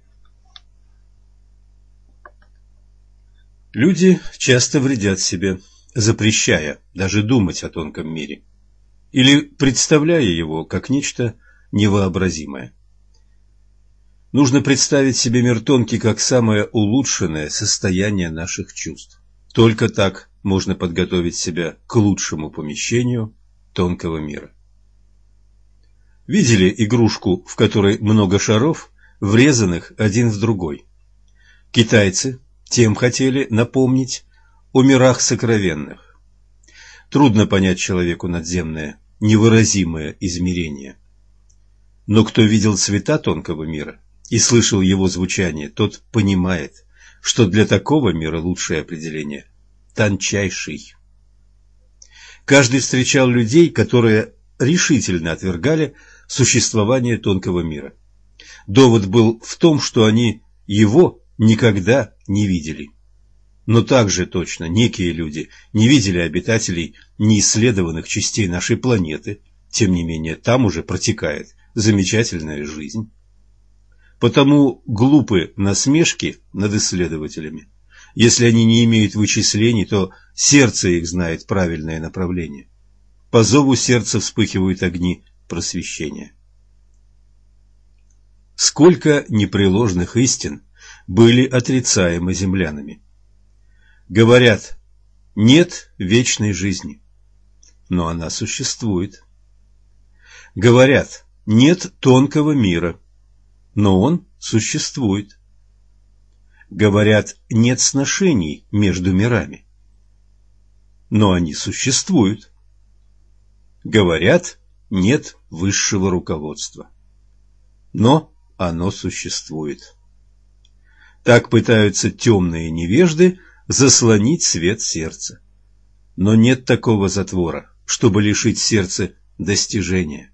Люди часто вредят себе, запрещая даже думать о тонком мире или представляя его как нечто невообразимое. Нужно представить себе мир тонкий как самое улучшенное состояние наших чувств. Только так можно подготовить себя к лучшему помещению тонкого мира. Видели игрушку, в которой много шаров, врезанных один в другой? Китайцы тем хотели напомнить о мирах сокровенных. Трудно понять человеку надземное, невыразимое измерение. Но кто видел цвета тонкого мира и слышал его звучание, тот понимает, что для такого мира лучшее определение – тончайший. Каждый встречал людей, которые решительно отвергали существование тонкого мира. Довод был в том, что они его никогда не видели. Но также точно некие люди не видели обитателей неисследованных частей нашей планеты, тем не менее там уже протекает замечательная жизнь. Потому глупы насмешки над исследователями. Если они не имеют вычислений, то сердце их знает правильное направление. по зову сердца вспыхивают огни просвещения. Сколько непреложных истин были отрицаемы землянами. Говорят, нет вечной жизни, но она существует. Говорят, нет тонкого мира, но он существует. Говорят, нет сношений между мирами, но они существуют. Говорят, нет высшего руководства, но оно существует. Так пытаются темные невежды заслонить свет сердца. Но нет такого затвора, чтобы лишить сердца достижения.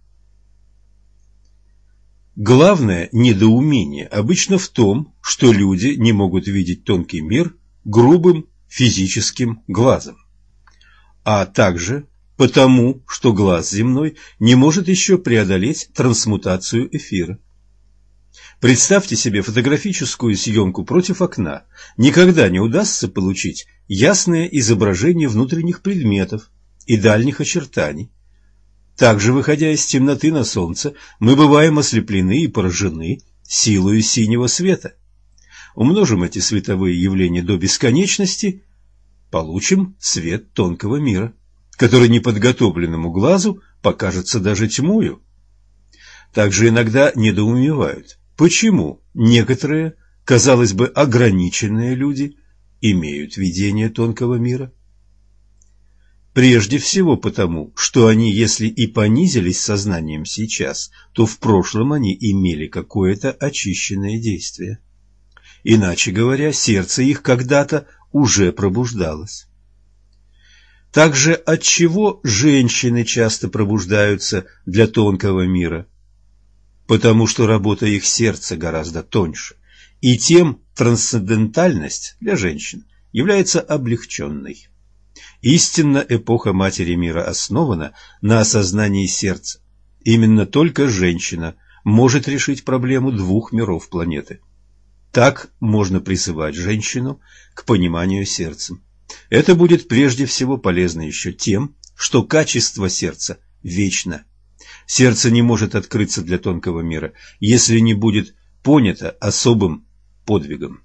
Главное недоумение обычно в том, что люди не могут видеть тонкий мир грубым физическим глазом, а также потому, что глаз земной не может еще преодолеть трансмутацию эфира. Представьте себе фотографическую съемку против окна. Никогда не удастся получить ясное изображение внутренних предметов и дальних очертаний. Также, выходя из темноты на солнце, мы бываем ослеплены и поражены силою синего света. Умножим эти световые явления до бесконечности, получим свет тонкого мира, который неподготовленному глазу покажется даже тьмою. Также иногда недоумевают, почему некоторые, казалось бы, ограниченные люди имеют видение тонкого мира. Прежде всего потому, что они, если и понизились сознанием сейчас, то в прошлом они имели какое-то очищенное действие. Иначе говоря, сердце их когда-то уже пробуждалось. Также отчего женщины часто пробуждаются для тонкого мира? Потому что работа их сердца гораздо тоньше, и тем трансцендентальность для женщин является облегченной. Истинно эпоха Матери Мира основана на осознании сердца. Именно только женщина может решить проблему двух миров планеты. Так можно призывать женщину к пониманию сердцем. Это будет прежде всего полезно еще тем, что качество сердца вечно. Сердце не может открыться для тонкого мира, если не будет понято особым подвигом.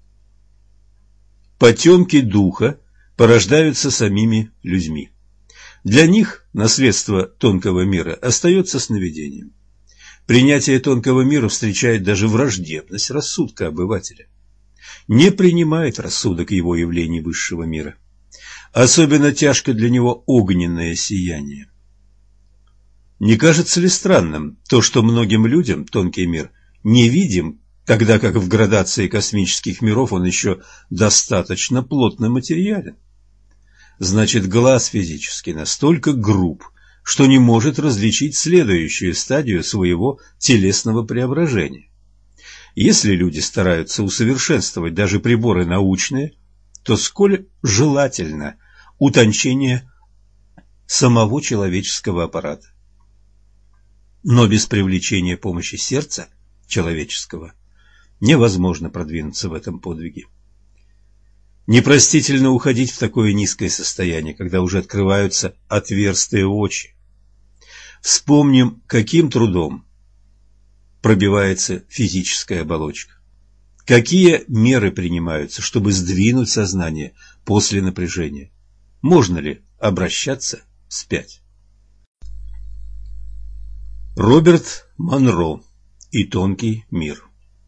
Потемки духа порождаются самими людьми. Для них наследство тонкого мира остается сновидением. Принятие тонкого мира встречает даже враждебность рассудка обывателя. Не принимает рассудок его явлений высшего мира. Особенно тяжко для него огненное сияние. Не кажется ли странным то, что многим людям тонкий мир невидим, тогда как в градации космических миров он еще достаточно плотно материален? Значит, глаз физически настолько груб, что не может различить следующую стадию своего телесного преображения. Если люди стараются усовершенствовать даже приборы научные, то сколь желательно утончение самого человеческого аппарата. Но без привлечения помощи сердца человеческого невозможно продвинуться в этом подвиге. Непростительно уходить в такое низкое состояние, когда уже открываются отверстые очи. Вспомним, каким трудом пробивается физическая оболочка. Какие меры принимаются, чтобы сдвинуть сознание после напряжения? Можно ли обращаться вспять? Роберт Монро и тонкий мир.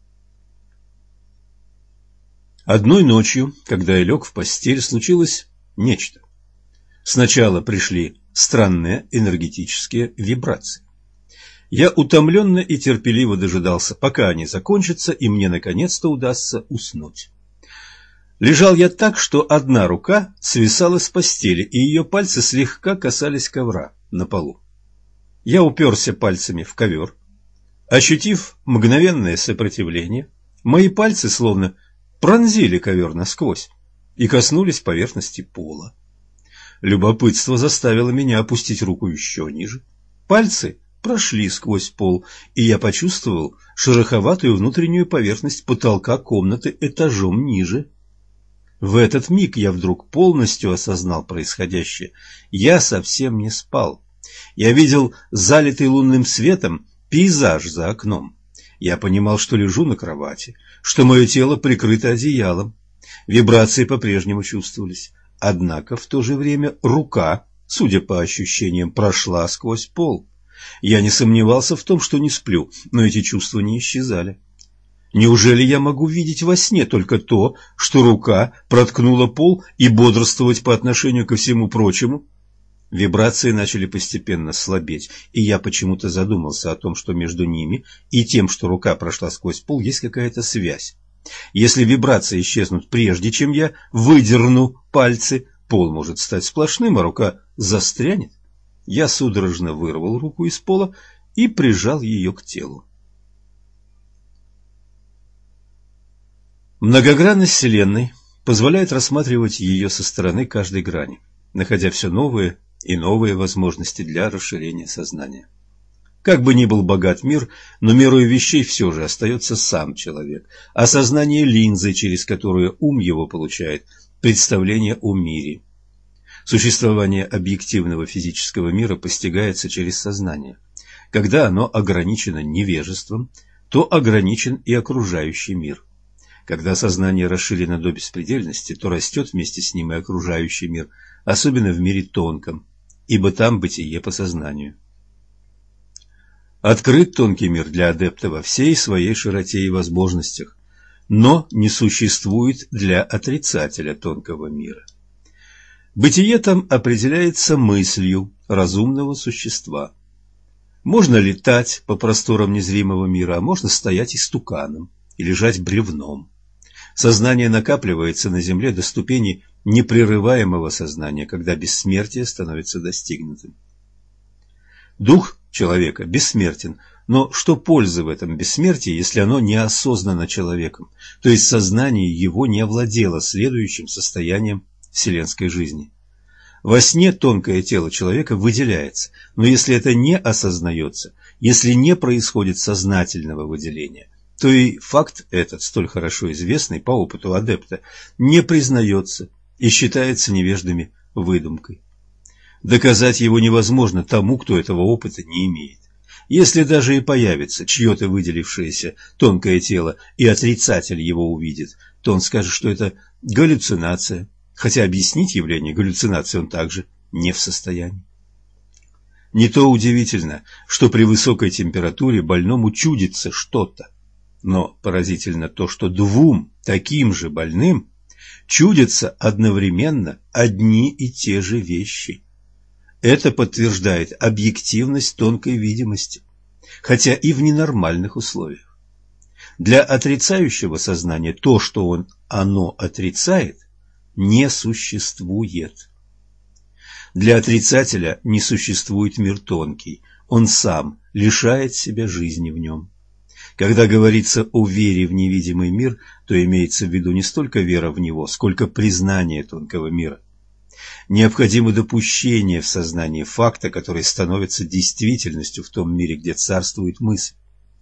Одной ночью, когда я лег в постель, случилось нечто. Сначала пришли странные энергетические вибрации. Я утомленно и терпеливо дожидался, пока они закончатся, и мне наконец-то удастся уснуть. Лежал я так, что одна рука свисала с постели, и ее пальцы слегка касались ковра на полу. Я уперся пальцами в ковер. Ощутив мгновенное сопротивление, мои пальцы словно пронзили ковер насквозь и коснулись поверхности пола. Любопытство заставило меня опустить руку еще ниже. Пальцы прошли сквозь пол, и я почувствовал шероховатую внутреннюю поверхность потолка комнаты этажом ниже. В этот миг я вдруг полностью осознал происходящее. Я совсем не спал. Я видел залитый лунным светом пейзаж за окном. Я понимал, что лежу на кровати, что мое тело прикрыто одеялом. Вибрации по-прежнему чувствовались. Однако в то же время рука, судя по ощущениям, прошла сквозь пол. Я не сомневался в том, что не сплю, но эти чувства не исчезали. Неужели я могу видеть во сне только то, что рука проткнула пол, и бодрствовать по отношению ко всему прочему? Вибрации начали постепенно слабеть, и я почему-то задумался о том, что между ними и тем, что рука прошла сквозь пол, есть какая-то связь. Если вибрации исчезнут прежде, чем я выдерну пальцы, пол может стать сплошным, а рука застрянет. Я судорожно вырвал руку из пола и прижал ее к телу. Многогранность Вселенной позволяет рассматривать ее со стороны каждой грани, находя все новые и новые возможности для расширения сознания. Как бы ни был богат мир, но мерой вещей все же остается сам человек, а сознание линзой, через которую ум его получает представление о мире. Существование объективного физического мира постигается через сознание. Когда оно ограничено невежеством, то ограничен и окружающий мир. Когда сознание расширено до беспредельности, то растет вместе с ним и окружающий мир, особенно в мире тонком, ибо там бытие по сознанию. Открыт тонкий мир для адепта во всей своей широте и возможностях, но не существует для отрицателя тонкого мира. Бытие там определяется мыслью разумного существа. Можно летать по просторам незримого мира, а можно стоять истуканом и лежать бревном. Сознание накапливается на земле до ступени непрерываемого сознания, когда бессмертие становится достигнутым. Дух человека бессмертен, но что пользы в этом бессмертии, если оно не осознано человеком, то есть сознание его не овладело следующим состоянием вселенской жизни? Во сне тонкое тело человека выделяется, но если это не осознается, если не происходит сознательного выделения, то и факт этот, столь хорошо известный по опыту адепта, не признается и считается невеждами выдумкой. Доказать его невозможно тому, кто этого опыта не имеет. Если даже и появится чье-то выделившееся тонкое тело, и отрицатель его увидит, то он скажет, что это галлюцинация, хотя объяснить явление галлюцинации он также не в состоянии. Не то удивительно, что при высокой температуре больному чудится что-то, но поразительно то, что двум таким же больным чудятся одновременно одни и те же вещи. Это подтверждает объективность тонкой видимости, хотя и в ненормальных условиях. Для отрицающего сознания то, что он, оно отрицает, не существует. Для отрицателя не существует мир тонкий, он сам лишает себя жизни в нем. Когда говорится о вере в невидимый мир, то имеется в виду не столько вера в него, сколько признание тонкого мира. Необходимо допущение в сознании факта, который становится действительностью в том мире, где царствует мысль.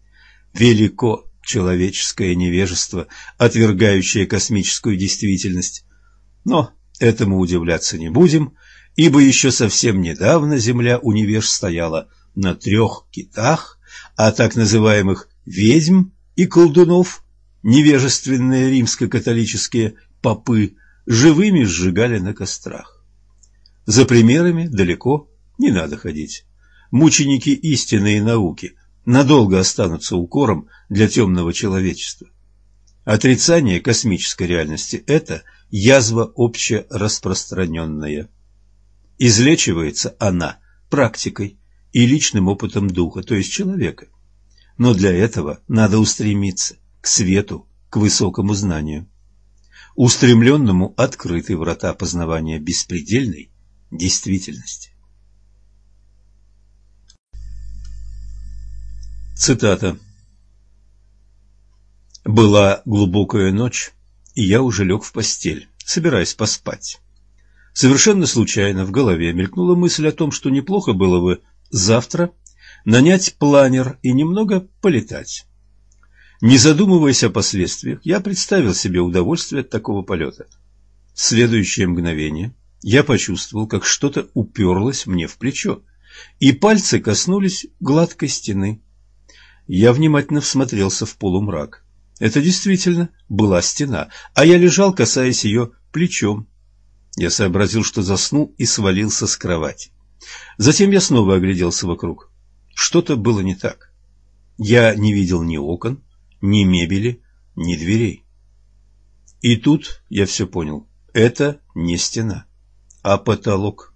Велико человеческое невежество, отвергающее космическую действительность. Но этому удивляться не будем, ибо еще совсем недавно земля у невеж стояла на трех китах, а так называемых ведьм и колдунов невежественные римско-католические попы живыми сжигали на кострах. За примерами далеко не надо ходить. Мученики истины и науки надолго останутся укором для темного человечества. Отрицание космической реальности – это язва общераспространенная. Излечивается она практикой и личным опытом духа, то есть человека. Но для этого надо устремиться к свету, к высокому знанию. Устремленному открыты врата познавания беспредельной действительности. Цитата. «Была глубокая ночь, и я уже лег в постель, собираясь поспать. Совершенно случайно в голове мелькнула мысль о том, что неплохо было бы завтра нанять планер и немного полетать. Не задумываясь о последствиях, я представил себе удовольствие от такого полета. В следующее мгновение я почувствовал, как что-то уперлось мне в плечо, и пальцы коснулись гладкой стены. Я внимательно всмотрелся в полумрак. Это действительно была стена, а я лежал, касаясь ее плечом. Я сообразил, что заснул и свалился с кровати. Затем я снова огляделся вокруг. Что-то было не так. Я не видел ни окон, ни мебели, ни дверей. И тут я все понял. Это не стена, а потолок.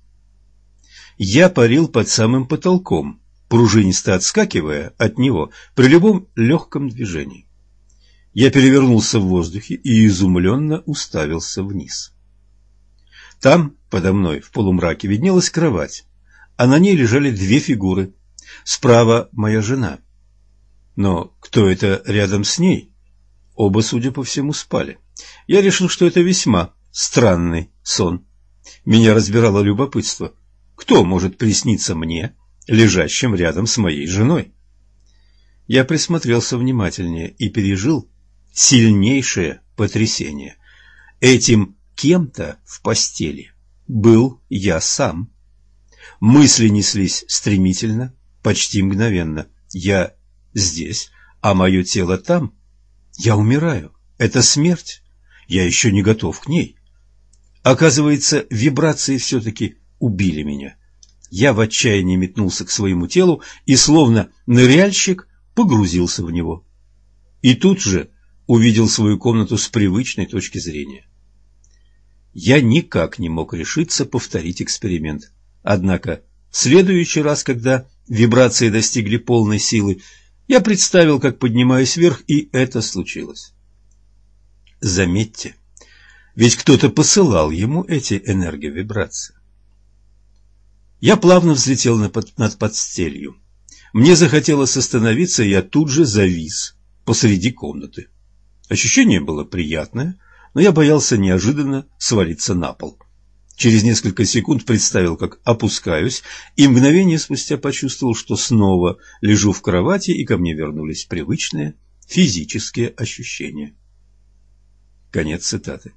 Я парил под самым потолком, пружинисто отскакивая от него при любом легком движении. Я перевернулся в воздухе и изумленно уставился вниз. Там, подо мной, в полумраке, виднелась кровать, а на ней лежали две фигуры. Справа моя жена. Но кто это рядом с ней? Оба, судя по всему, спали. Я решил, что это весьма странный сон. Меня разбирало любопытство. Кто может присниться мне, лежащим рядом с моей женой? Я присмотрелся внимательнее и пережил сильнейшее потрясение. Этим кем-то в постели был я сам. Мысли неслись стремительно, почти мгновенно. Я здесь, а мое тело там. Я умираю. Это смерть. Я еще не готов к ней. Оказывается, вибрации все-таки убили меня. Я в отчаянии метнулся к своему телу и, словно ныряльщик, погрузился в него. И тут же увидел свою комнату с привычной точки зрения. Я никак не мог решиться повторить эксперимент. Однако в следующий раз, когда вибрации достигли полной силы, я представил, как поднимаюсь вверх, и это случилось. Заметьте, ведь кто-то посылал ему эти энерговибрации. Я плавно взлетел над подстелью. Мне захотелось остановиться, и я тут же завис посреди комнаты. Ощущение было приятное, но я боялся неожиданно свалиться на пол. Через несколько секунд представил, как опускаюсь, и мгновение спустя почувствовал, что снова лежу в кровати, и ко мне вернулись привычные физические ощущения. Конец цитаты.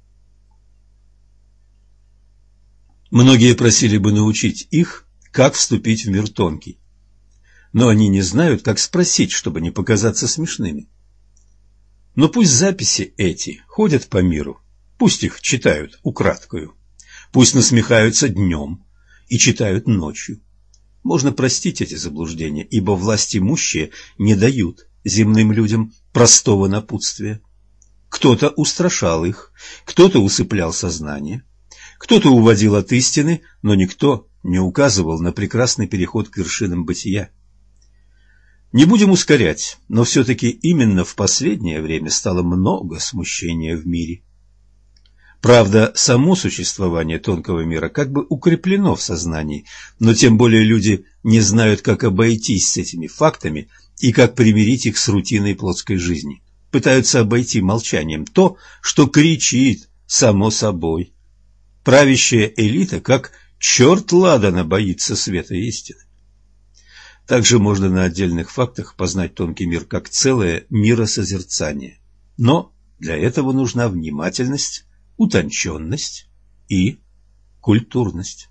Многие просили бы научить их, как вступить в мир тонкий. Но они не знают, как спросить, чтобы не показаться смешными. Но пусть записи эти ходят по миру, пусть их читают украдкою, пусть насмехаются днем и читают ночью. Можно простить эти заблуждения, ибо власть имущие не дают земным людям простого напутствия. Кто-то устрашал их, кто-то усыплял сознание, кто-то уводил от истины, но никто не указывал на прекрасный переход к вершинам бытия. Не будем ускорять, но все-таки именно в последнее время стало много смущения в мире. Правда, само существование тонкого мира как бы укреплено в сознании, но тем более люди не знают, как обойтись с этими фактами и как примирить их с рутиной плотской жизни. Пытаются обойти молчанием то, что кричит само собой. Правящая элита, как черт ладана, боится света истины. Также можно на отдельных фактах познать тонкий мир как целое миросозерцание. Но для этого нужна внимательность, утонченность и культурность.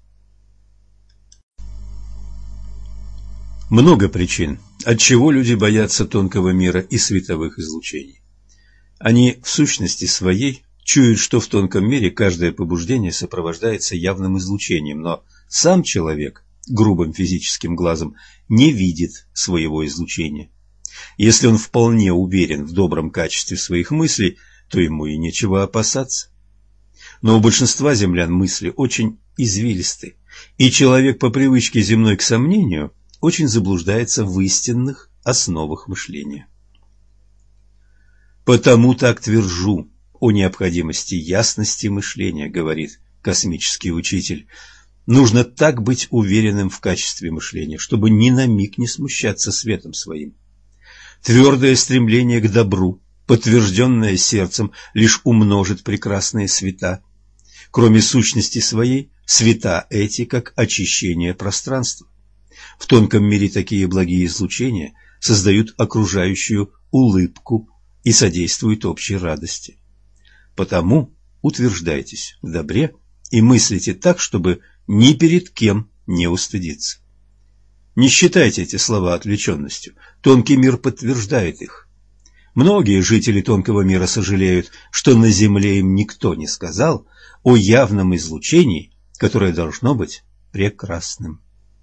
Много причин, отчего люди боятся тонкого мира и световых излучений. Они в сущности своей чуют, что в тонком мире каждое побуждение сопровождается явным излучением, но сам человек грубым физическим глазом не видит своего излучения. Если он вполне уверен в добром качестве своих мыслей, то ему и нечего опасаться. Но у большинства землян мысли очень извилисты, и человек по привычке земной к сомнению очень заблуждается в истинных основах мышления. «Потому так твержу о необходимости ясности мышления», — говорит космический учитель. Нужно так быть уверенным в качестве мышления, чтобы ни на миг не смущаться светом своим. Твердое стремление к добру, подтвержденное сердцем, лишь умножит прекрасные света. Кроме сущности своей, света эти как очищение пространства. В тонком мире такие благие излучения создают окружающую улыбку и содействуют общей радости. Потому утверждайтесь в добре и мыслите так, чтобы ни перед кем не устыдиться. Не считайте эти слова отвлеченностью, тонкий мир подтверждает их. Многие жители тонкого мира сожалеют, что на земле им никто не сказал о явном излучении, которое должно быть прекрасным.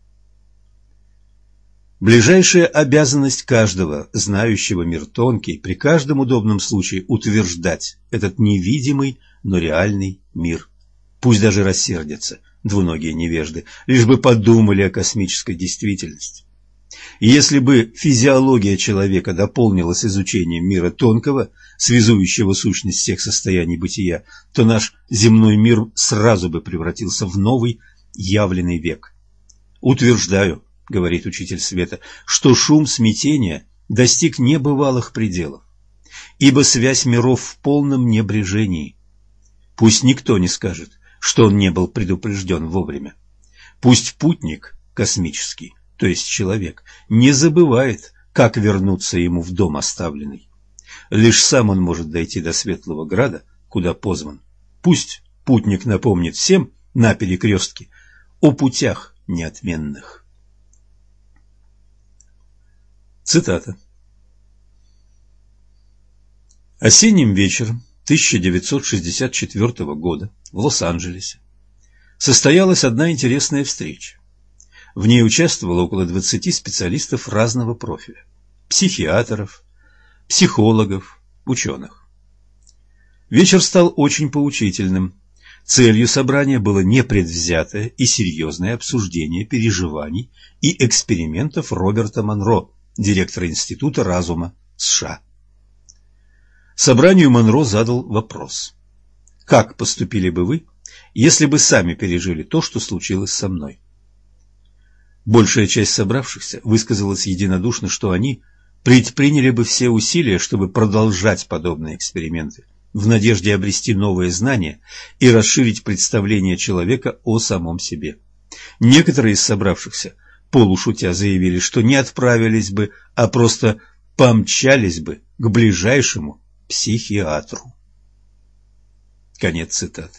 Ближайшая обязанность каждого, знающего мир тонкий, при каждом удобном случае утверждать этот невидимый, но реальный мир. Пусть даже рассердятся двуногие невежды, лишь бы подумали о космической действительности. И если бы физиология человека дополнилась изучением мира тонкого, связующего сущность всех состояний бытия, то наш земной мир сразу бы превратился в новый явленный век. Утверждаю, говорит учитель света, что шум смятения достиг небывалых пределов, ибо связь миров в полном небрежении. Пусть никто не скажет, что он не был предупрежден вовремя. Пусть путник космический, то есть человек, не забывает, как вернуться ему в дом оставленный. Лишь сам он может дойти до Светлого Града, куда позван. Пусть путник напомнит всем на перекрестке о путях неотменных. Цитата. Осенним вечером тысяча девятьсот шестьдесят четвёртого года в Лос-Анджелесе состоялась одна интересная встреча. В ней участвовало около двадцати специалистов разного профиля – психиатров, психологов, ученых. Вечер стал очень поучительным. Целью собрания было непредвзятое и серьезное обсуждение переживаний и экспериментов Роберта Монро, директора Института разума США. Собранию Монро задал вопрос: «Как поступили бы вы, если бы сами пережили то, что случилось со мной?» Большая часть собравшихся высказалась единодушно, что они предприняли бы все усилия, чтобы продолжать подобные эксперименты, в надежде обрести новые знания и расширить представление человека о самом себе. Некоторые из собравшихся полушутя заявили, что не отправились бы, а просто помчались бы к ближайшему психиатру. Конец цитаты.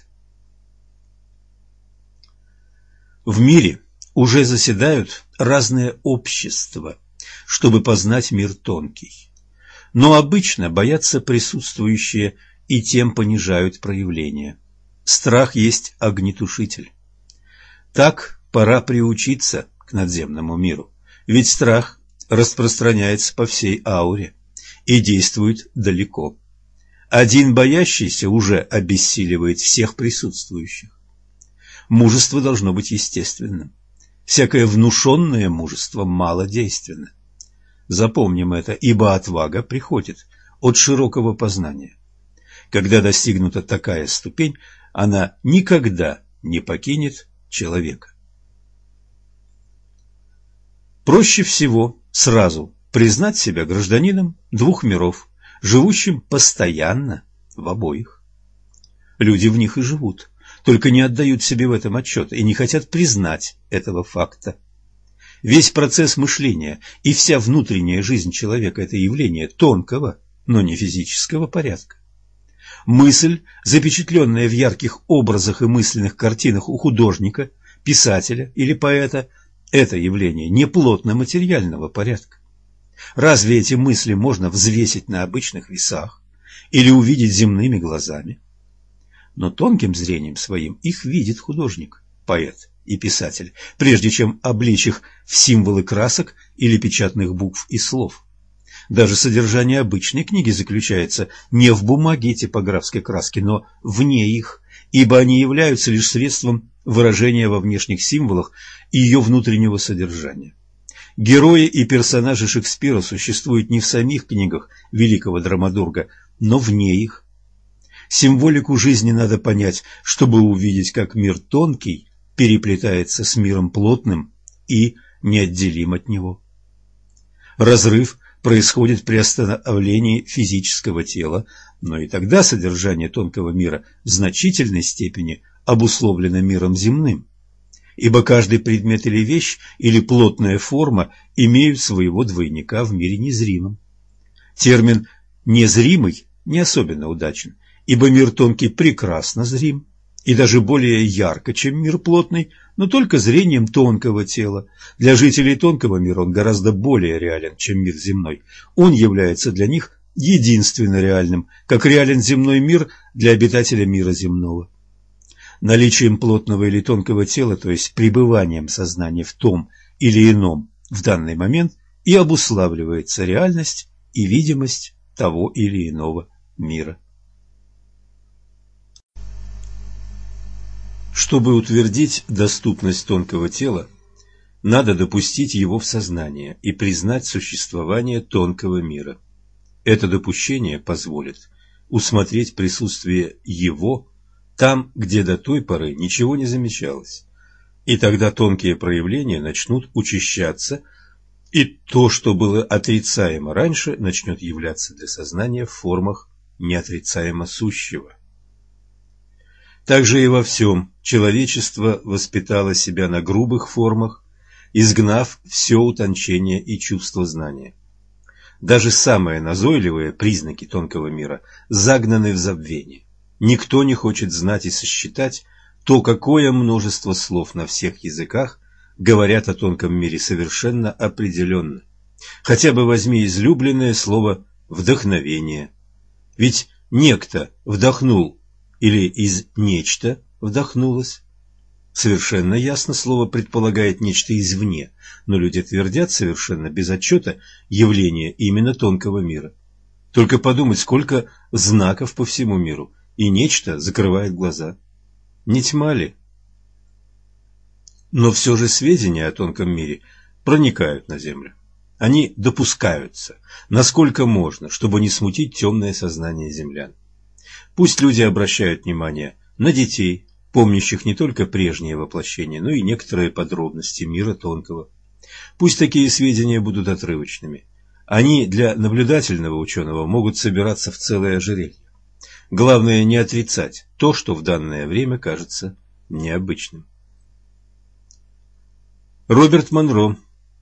В мире уже заседают разные общества, чтобы познать мир тонкий. Но обычно боятся присутствующие и тем понижают проявления. Страх есть огнетушитель. Так пора приучиться к надземному миру, ведь страх распространяется по всей ауре и действует далеко. Один боящийся уже обессиливает всех присутствующих. Мужество должно быть естественным. Всякое внушенное мужество малодейственно. Запомним это, ибо отвага приходит от широкого познания. Когда достигнута такая ступень, она никогда не покинет человека. Проще всего сразу признать себя гражданином двух миров, живущим постоянно в обоих. Люди в них и живут, только не отдают себе в этом отчет и не хотят признать этого факта. Весь процесс мышления и вся внутренняя жизнь человека – это явление тонкого, но не физического порядка. Мысль, запечатленная в ярких образах и мысленных картинах у художника, писателя или поэта – это явление не плотно-материального порядка. Разве эти мысли можно взвесить на обычных весах или увидеть земными глазами? Но тонким зрением своим их видит художник, поэт и писатель, прежде чем облечь их в символы красок или печатных букв и слов. Даже содержание обычной книги заключается не в бумаге и типографской краске, но вне их, ибо они являются лишь средством выражения во внешних символах и ее внутреннего содержания. Герои и персонажи Шекспира существуют не в самих книгах великого драматурга, но вне их. Символику жизни надо понять, чтобы увидеть, как мир тонкий переплетается с миром плотным и неотделим от него. Разрыв происходит при остановлении физического тела, но и тогда содержание тонкого мира в значительной степени обусловлено миром земным, ибо каждый предмет или вещь, или плотная форма имеют своего двойника в мире незримом. Термин «незримый» не особенно удачен, ибо мир тонкий прекрасно зрим, и даже более ярко, чем мир плотный, но только зрением тонкого тела. Для жителей тонкого мира он гораздо более реален, чем мир земной. Он является для них единственно реальным, как реален земной мир для обитателя мира земного. Наличием плотного или тонкого тела, то есть пребыванием сознания в том или ином в данный момент, и обуславливается реальность и видимость того или иного мира. Чтобы утвердить доступность тонкого тела, надо допустить его в сознание и признать существование тонкого мира. Это допущение позволит усмотреть присутствие его там, где до той поры ничего не замечалось, и тогда тонкие проявления начнут учащаться, и то, что было отрицаемо раньше, начнет являться для сознания в формах неотрицаемо сущего. Также и во всем человечество воспитало себя на грубых формах, изгнав все утончение и чувство знания. Даже самые назойливые признаки тонкого мира загнаны в забвение. Никто не хочет знать и сосчитать то, какое множество слов на всех языках говорят о тонком мире совершенно определенно. Хотя бы возьми излюбленное слово «вдохновение». Ведь некто вдохнул или из нечто вдохнулось. Совершенно ясно, слово предполагает нечто извне, но люди твердят совершенно без отчета явление именно тонкого мира. Только подумать, сколько знаков по всему миру, и нечто закрывает глаза. Не тьма ли? Но все же сведения о тонком мире проникают на землю. Они допускаются, насколько можно, чтобы не смутить темное сознание землян. Пусть люди обращают внимание на детей, помнящих не только прежние воплощения, но и некоторые подробности мира тонкого. Пусть такие сведения будут отрывочными. Они для наблюдательного ученого могут собираться в целое ожерелье. Главное не отрицать то, что в данное время кажется необычным. Роберт Монро.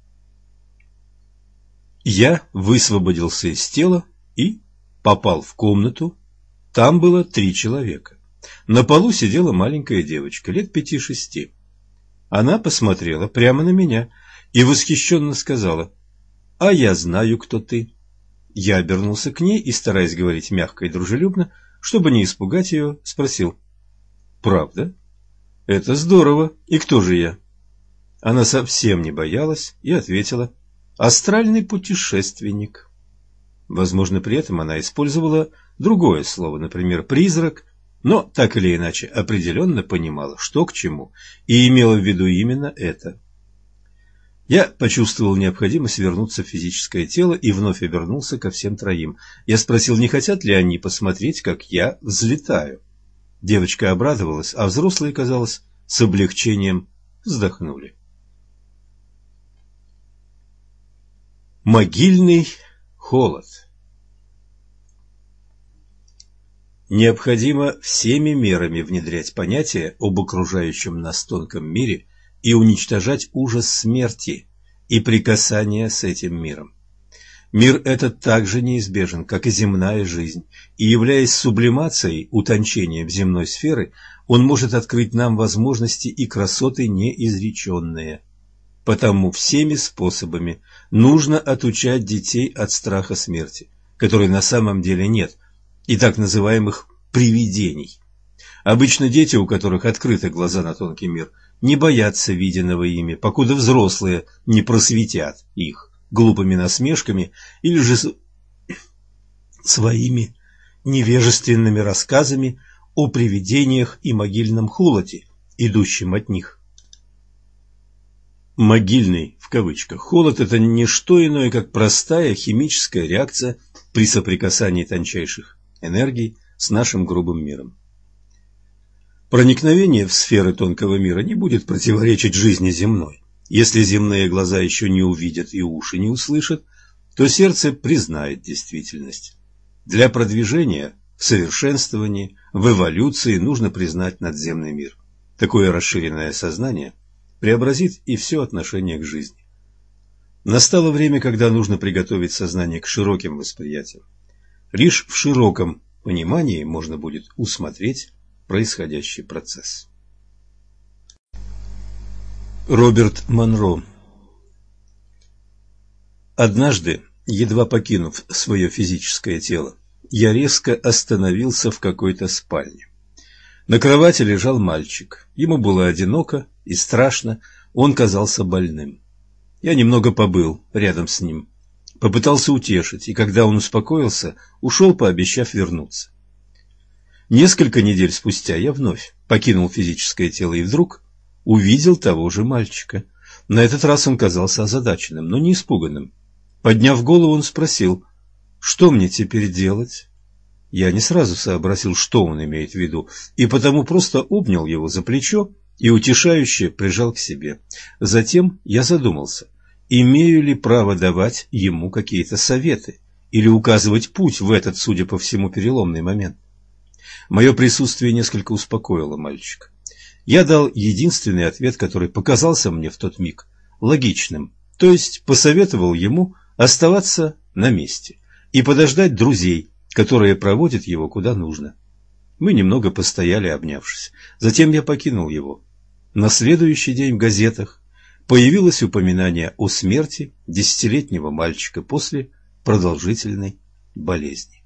Я высвободился из тела и попал в комнату. Там было три человека. На полу сидела маленькая девочка, лет пяти-шести. Она посмотрела прямо на меня и восхищенно сказала: «А я знаю, кто ты». Я обернулся к ней и, стараясь говорить мягко и дружелюбно, чтобы не испугать ее, спросил: «Правда? Это здорово. И кто же я?» Она совсем не боялась и ответила: «Астральный путешественник». Возможно, при этом она использовала другое слово, например, «призрак», но так или иначе определенно понимала, что к чему, и имела в виду именно это. Я почувствовал необходимость вернуться в физическое тело и вновь обернулся ко всем троим. Я спросил, не хотят ли они посмотреть, как я взлетаю. Девочка обрадовалась, а взрослые, казалось, с облегчением вздохнули. Могильный холод. Необходимо всеми мерами внедрять понятие об окружающем нас тонком мире и уничтожать ужас смерти и прикасания с этим миром. Мир этот также неизбежен, как и земная жизнь, и, являясь сублимацией, утончением земной сферы, он может открыть нам возможности и красоты неизреченные. Потому всеми способами нужно отучать детей от страха смерти, которой на самом деле нет, и так называемых привидений. Обычно дети, у которых открыты глаза на тонкий мир, не боятся виденного ими, покуда взрослые не просветят их глупыми насмешками или же своими невежественными рассказами о привидениях и могильном холоде, идущем от них. Могильный, в кавычках, холод – это не что иное, как простая химическая реакция при соприкасании тончайших энергий с нашим грубым миром. Проникновение в сферы тонкого мира не будет противоречить жизни земной. Если земные глаза еще не увидят и уши не услышат, то сердце признает действительность. Для продвижения в совершенствовании, в эволюции нужно признать надземный мир. Такое расширенное сознание преобразит и все отношение к жизни. Настало время, когда нужно приготовить сознание к широким восприятиям. Лишь в широком понимании можно будет усмотреть происходящий процесс. Роберт Монро. Однажды, едва покинув свое физическое тело, я резко остановился в какой-то спальне. На кровати лежал мальчик. Ему было одиноко и страшно, он казался больным. Я немного побыл рядом с ним, попытался утешить, и когда он успокоился, ушел, пообещав вернуться. Несколько недель спустя я вновь покинул физическое тело и вдруг увидел того же мальчика. На этот раз он казался озадаченным, но не испуганным. Подняв голову, он спросил: «Что мне теперь делать?» Я не сразу сообразил, что он имеет в виду, и потому просто обнял его за плечо и утешающе прижал к себе. Затем я задумался, имею ли право давать ему какие-то советы или указывать путь в этот, судя по всему, переломный момент. Мое присутствие несколько успокоило мальчика. Я дал единственный ответ, который показался мне в тот миг логичным, то есть посоветовал ему оставаться на месте и подождать друзей, которые проводят его куда нужно. Мы немного постояли, обнявшись. Затем я покинул его. На следующий день в газетах появилось упоминание о смерти десятилетнего мальчика после продолжительной болезни.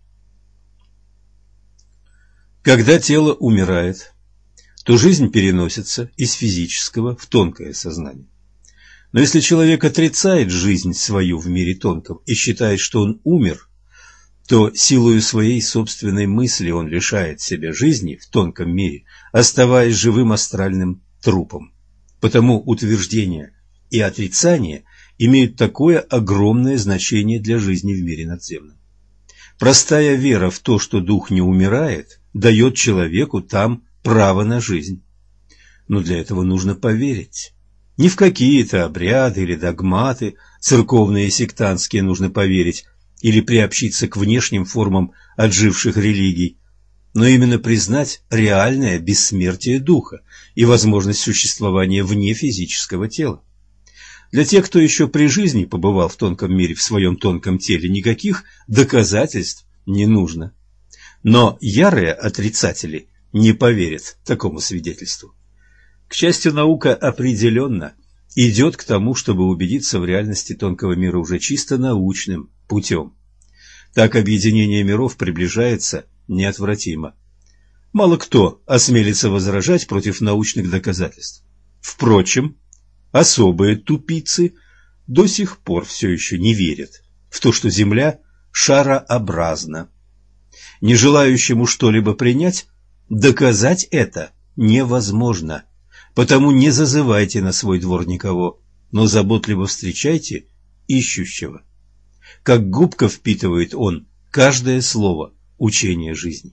Когда тело умирает, то жизнь переносится из физического в тонкое сознание. Но если человек отрицает жизнь свою в мире тонком и считает, что он умер, то силою своей собственной мысли он лишает себя жизни в тонком мире, оставаясь живым астральным трупом. Потому утверждение и отрицание имеют такое огромное значение для жизни в мире надземном. Простая вера в то, что дух не умирает, дает человеку там право на жизнь. Но для этого нужно поверить. Не в какие-то обряды или догматы церковные и сектантские нужно поверить, или приобщиться к внешним формам отживших религий, но именно признать реальное бессмертие духа и возможность существования вне физического тела. Для тех, кто еще при жизни побывал в тонком мире в своем тонком теле, никаких доказательств не нужно. Но ярые отрицатели не поверят такому свидетельству. К счастью, наука определенно идет к тому, чтобы убедиться в реальности тонкого мира уже чисто научным путем. Так объединение миров приближается неотвратимо. Мало кто осмелится возражать против научных доказательств. Впрочем, особые тупицы до сих пор все еще не верят в то, что Земля шарообразна. Не желающему что-либо принять, доказать это невозможно. Потому не зазывайте на свой двор никого, но заботливо встречайте ищущего. Как губка впитывает он каждое слово учения жизни.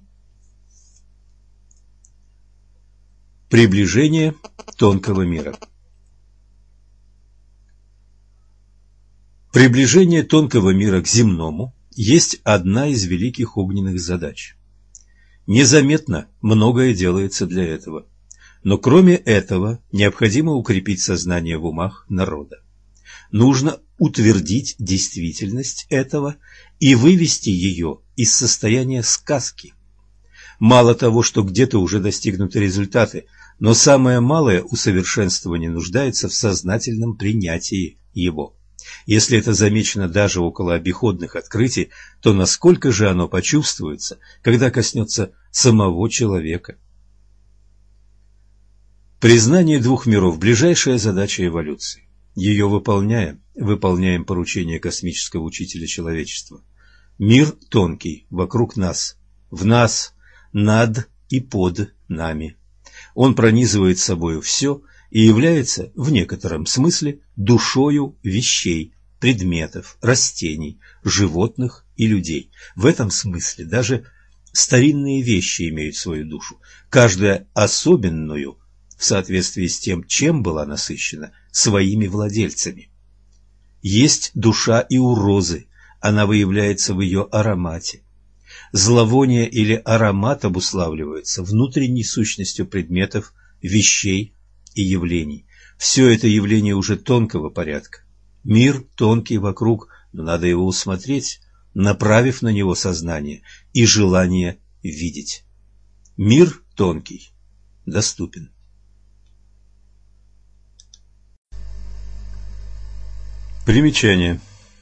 Приближение тонкого мира. Приближение тонкого мира к земному есть одна из великих огненных задач. Незаметно многое делается для этого. Но кроме этого необходимо укрепить сознание в умах народа. Нужно утвердить действительность этого и вывести ее из состояния сказки. Мало того, что где-то уже достигнуты результаты, но самое малое усовершенствование нуждается в сознательном принятии его. Если это замечено даже около обиходных открытий, то насколько же оно почувствуется, когда коснется самого человека? Признание двух миров – ближайшая задача эволюции. Ее выполняя, выполняем поручение космического учителя человечества. Мир тонкий вокруг нас, в нас, над и под нами. Он пронизывает собою все и является в некотором смысле душою вещей, предметов, растений, животных и людей. В этом смысле даже старинные вещи имеют свою душу, каждая особенную, в соответствии с тем, чем была насыщена своими владельцами. Есть душа и у розы, она выявляется в ее аромате. Зловоние или аромат обуславливается внутренней сущностью предметов, вещей и явлений. Все это явление уже тонкого порядка. Мир тонкий вокруг, но надо его усмотреть, направив на него сознание и желание видеть. Мир тонкий, доступен. Примечание.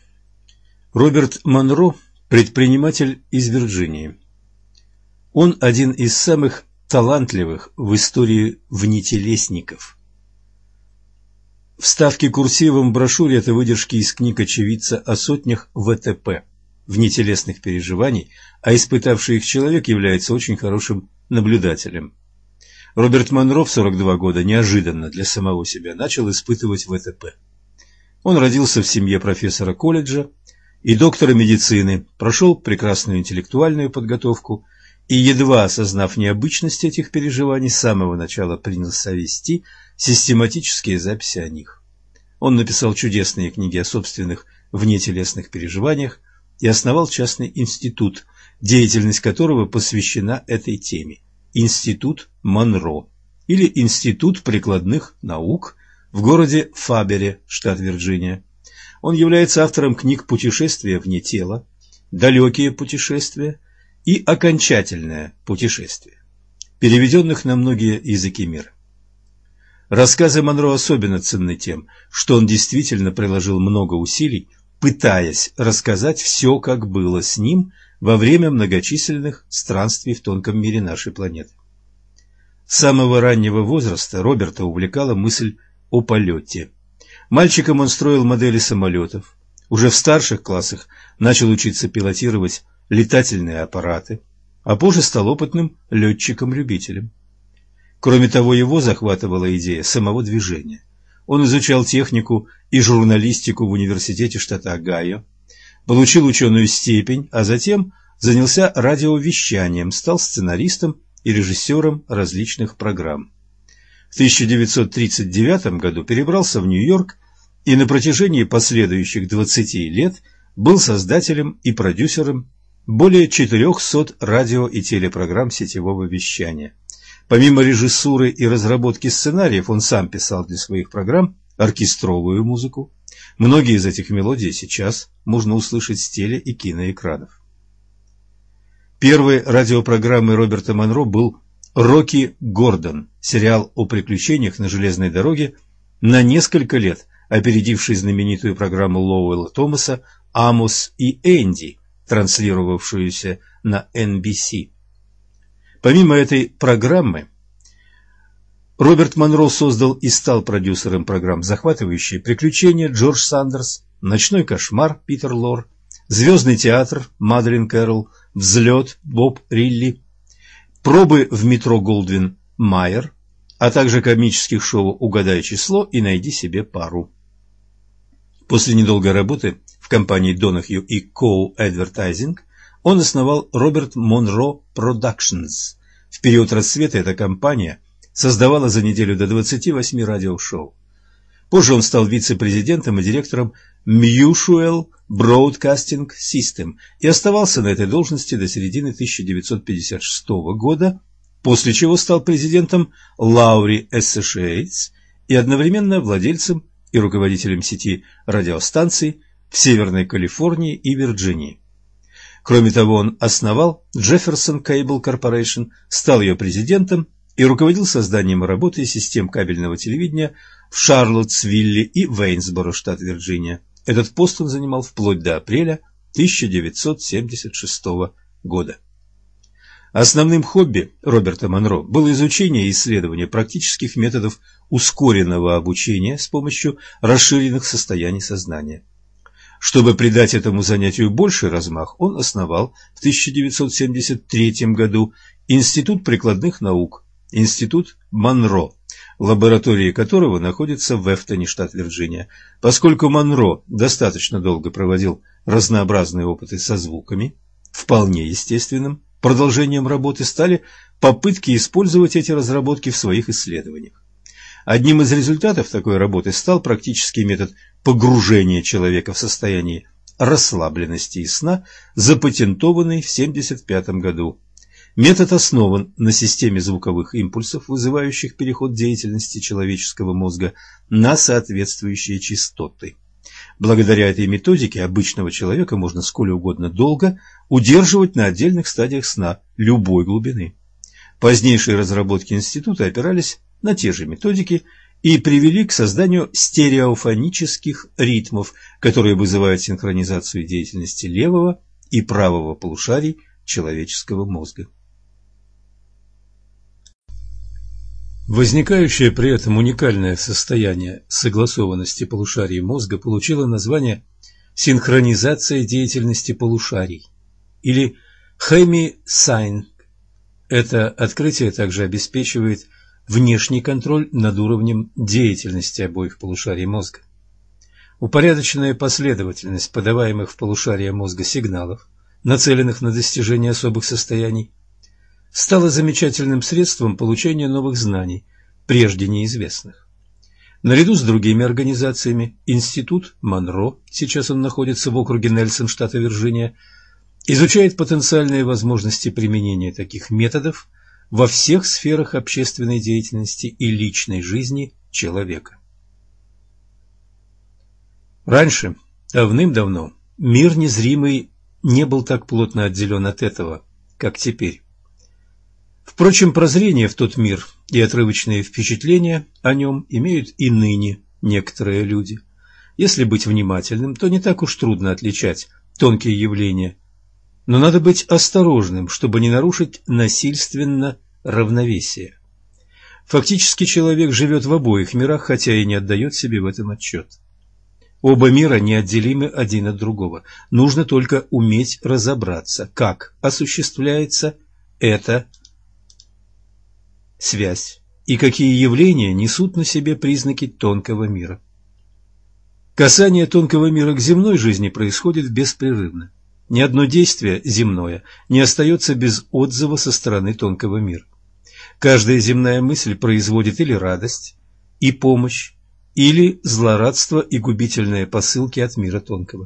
Роберт Монро – предприниматель из Вирджинии. Он один из самых талантливых в истории внетелесников. Вставки курсивом в брошюре – это выдержки из книг очевидца о сотнях вэ тэ пэ, внетелесных переживаний, а испытавший их человек является очень хорошим наблюдателем. Роберт Монро в сорок два года неожиданно для самого себя начал испытывать вэ тэ пэ. Он родился в семье профессора колледжа и доктора медицины, прошел прекрасную интеллектуальную подготовку и, едва осознав необычность этих переживаний, с самого начала принялся вести систематические записи о них. Он написал чудесные книги о собственных внетелесных переживаниях и основал частный институт, деятельность которого посвящена этой теме – Институт Монро или Институт прикладных наук в городе Фабере, штат Вирджиния. Он является автором книг «Путешествие вне тела», «Далекие путешествия» и «Окончательное путешествие», переведенных на многие языки мира. Рассказы Монро особенно ценны тем, что он действительно приложил много усилий, пытаясь рассказать все, как было с ним во время многочисленных странствий в тонком мире нашей планеты. С самого раннего возраста Роберта увлекала мысль о полете. Мальчиком он строил модели самолетов. Уже в старших классах начал учиться пилотировать летательные аппараты, а позже стал опытным летчиком-любителем. Кроме того, его захватывала идея самого движения. Он изучал технику и журналистику в университете штата Огайо, получил ученую степень, а затем занялся радиовещанием, стал сценаристом и режиссером различных программ. В тысяча девятьсот тридцать девятом году перебрался в Нью-Йорк и на протяжении последующих двадцати лет был создателем и продюсером более четырехсот радио- и телепрограмм сетевого вещания. Помимо режиссуры и разработки сценариев, он сам писал для своих программ оркестровую музыку. Многие из этих мелодий сейчас можно услышать с теле- и киноэкранов. Первой радиопрограммой Роберта Монро был «Рокки Гордон», сериал о приключениях на железной дороге, на несколько лет опередивший знаменитую программу Лоуэлла Томаса «Амос и Энди», транслировавшуюся на эн би си. Помимо этой программы, Роберт Монро создал и стал продюсером программ «Захватывающие приключения» Джордж Сандерс, «Ночной кошмар» Питер Лор, «Звездный театр» Маделин Кэрролл, «Взлет» Боб Рилли, «Пробы в метро Голдвин» Майер, а также комических шоу «Угадай число» и «Найди себе пару». После недолгой работы в компании Донахью и Коу Advertising он основал Роберт Монро Productions. В период расцвета эта компания создавала за неделю до двадцати восьми радиошоу. Позже он стал вице-президентом и директором Mutual Broadcasting System и оставался на этой должности до середины тысяча девятьсот пятьдесят шестого года, после чего стал президентом Lowry Associates и одновременно владельцем и руководителем сети радиостанций в Северной Калифорнии и Вирджинии. Кроме того, он основал Jefferson Cable Corporation, стал ее президентом и руководил созданием и работой систем кабельного телевидения в Шарлоттсвилле и Вейнсборо, штат Вирджиния. Этот пост он занимал вплоть до апреля тысяча девятьсот семьдесят шестого года. Основным хобби Роберта Монро было изучение и исследование практических методов ускоренного обучения с помощью расширенных состояний сознания. Чтобы придать этому занятию больший размах, он основал в тысяча девятьсот семьдесят третьем году Институт прикладных наук, Институт Монро, лаборатория которого находится в Эфтоне, штат Вирджиния. Поскольку Монро достаточно долго проводил разнообразные опыты со звуками, вполне естественным продолжением работы стали попытки использовать эти разработки в своих исследованиях. Одним из результатов такой работы стал практический метод погружения человека в состояние расслабленности и сна, запатентованный в тысяча девятьсот семьдесят пятом году. Метод основан на системе звуковых импульсов, вызывающих переход деятельности человеческого мозга на соответствующие частоты. Благодаря этой методике обычного человека можно сколь угодно долго удерживать на отдельных стадиях сна любой глубины. Позднейшие разработки института опирались на те же методики и привели к созданию стереофонических ритмов, которые вызывают синхронизацию деятельности левого и правого полушарий человеческого мозга. Возникающее при этом уникальное состояние согласованности полушарий мозга получило название синхронизация деятельности полушарий или хемисайнк. Это открытие также обеспечивает внешний контроль над уровнем деятельности обоих полушарий мозга. Упорядоченная последовательность подаваемых в полушария мозга сигналов, нацеленных на достижение особых состояний, стала замечательным средством получения новых знаний, прежде неизвестных. Наряду с другими организациями Институт Монро, сейчас он находится в округе Нельсон, штата Вирджиния, изучает потенциальные возможности применения таких методов во всех сферах общественной деятельности и личной жизни человека. Раньше, давным-давно, мир незримый не был так плотно отделен от этого, как теперь. Впрочем, прозрение в тот мир и отрывочные впечатления о нем имеют и ныне некоторые люди. Если быть внимательным, то не так уж трудно отличать тонкие явления, но надо быть осторожным, чтобы не нарушить насильственно равновесие. Фактически человек живет в обоих мирах, хотя и не отдает себе в этом отчет. Оба мира неотделимы один от другого. Нужно только уметь разобраться, как осуществляется эта связь и какие явления несут на себе признаки тонкого мира. Касание тонкого мира к земной жизни происходит беспрерывно. Ни одно действие земное не остается без отзыва со стороны тонкого мира. Каждая земная мысль производит или радость и помощь, или злорадство и губительные посылки от мира тонкого.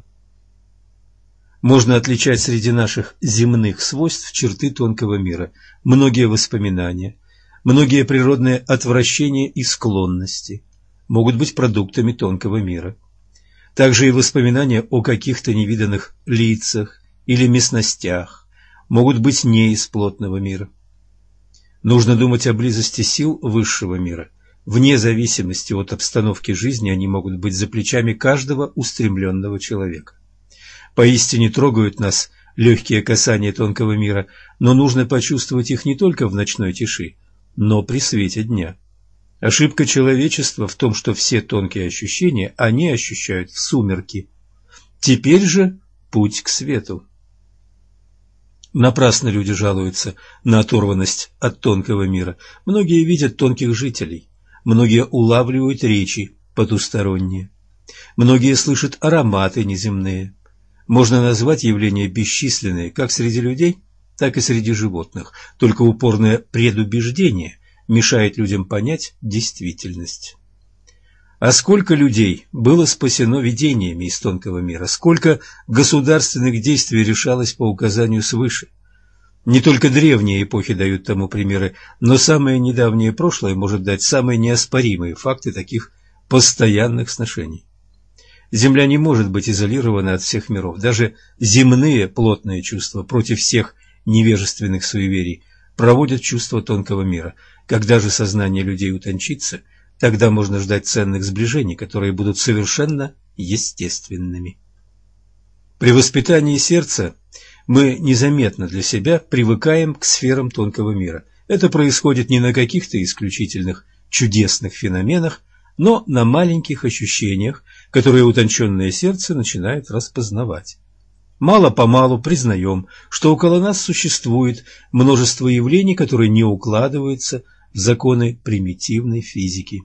Можно отличать среди наших земных свойств черты тонкого мира, многие воспоминания, многие природные отвращения и склонности могут быть продуктами тонкого мира. Также и воспоминания о каких-то невиданных лицах или местностях могут быть не из плотного мира. Нужно думать о близости сил высшего мира. Вне зависимости от обстановки жизни они могут быть за плечами каждого устремленного человека. Поистине трогают нас легкие касания тонкого мира, но нужно почувствовать их не только в ночной тиши, но при свете дня. Ошибка человечества в том, что все тонкие ощущения они ощущают в сумерки. Теперь же путь к свету. Напрасно люди жалуются на оторванность от тонкого мира. Многие видят тонких жителей, многие улавливают речи потусторонние, многие слышат ароматы неземные. Можно назвать явления бесчисленные как среди людей, так и среди животных, только упорное предубеждение мешает людям понять действительность. А сколько людей было спасено видениями из тонкого мира, сколько государственных действий решалось по указанию свыше. Не только древние эпохи дают тому примеры, но самое недавнее прошлое может дать самые неоспоримые факты таких постоянных сношений. Земля не может быть изолирована от всех миров. Даже земные плотные чувства против всех невежественных суеверий проводят чувства тонкого мира. Когда же сознание людей утончится, тогда можно ждать ценных сближений, которые будут совершенно естественными. При воспитании сердца мы незаметно для себя привыкаем к сферам тонкого мира. Это происходит не на каких-то исключительных чудесных феноменах, но на маленьких ощущениях, которые утонченное сердце начинает распознавать. Мало-помалу признаем, что около нас существует множество явлений, которые не укладываются в законы примитивной физики.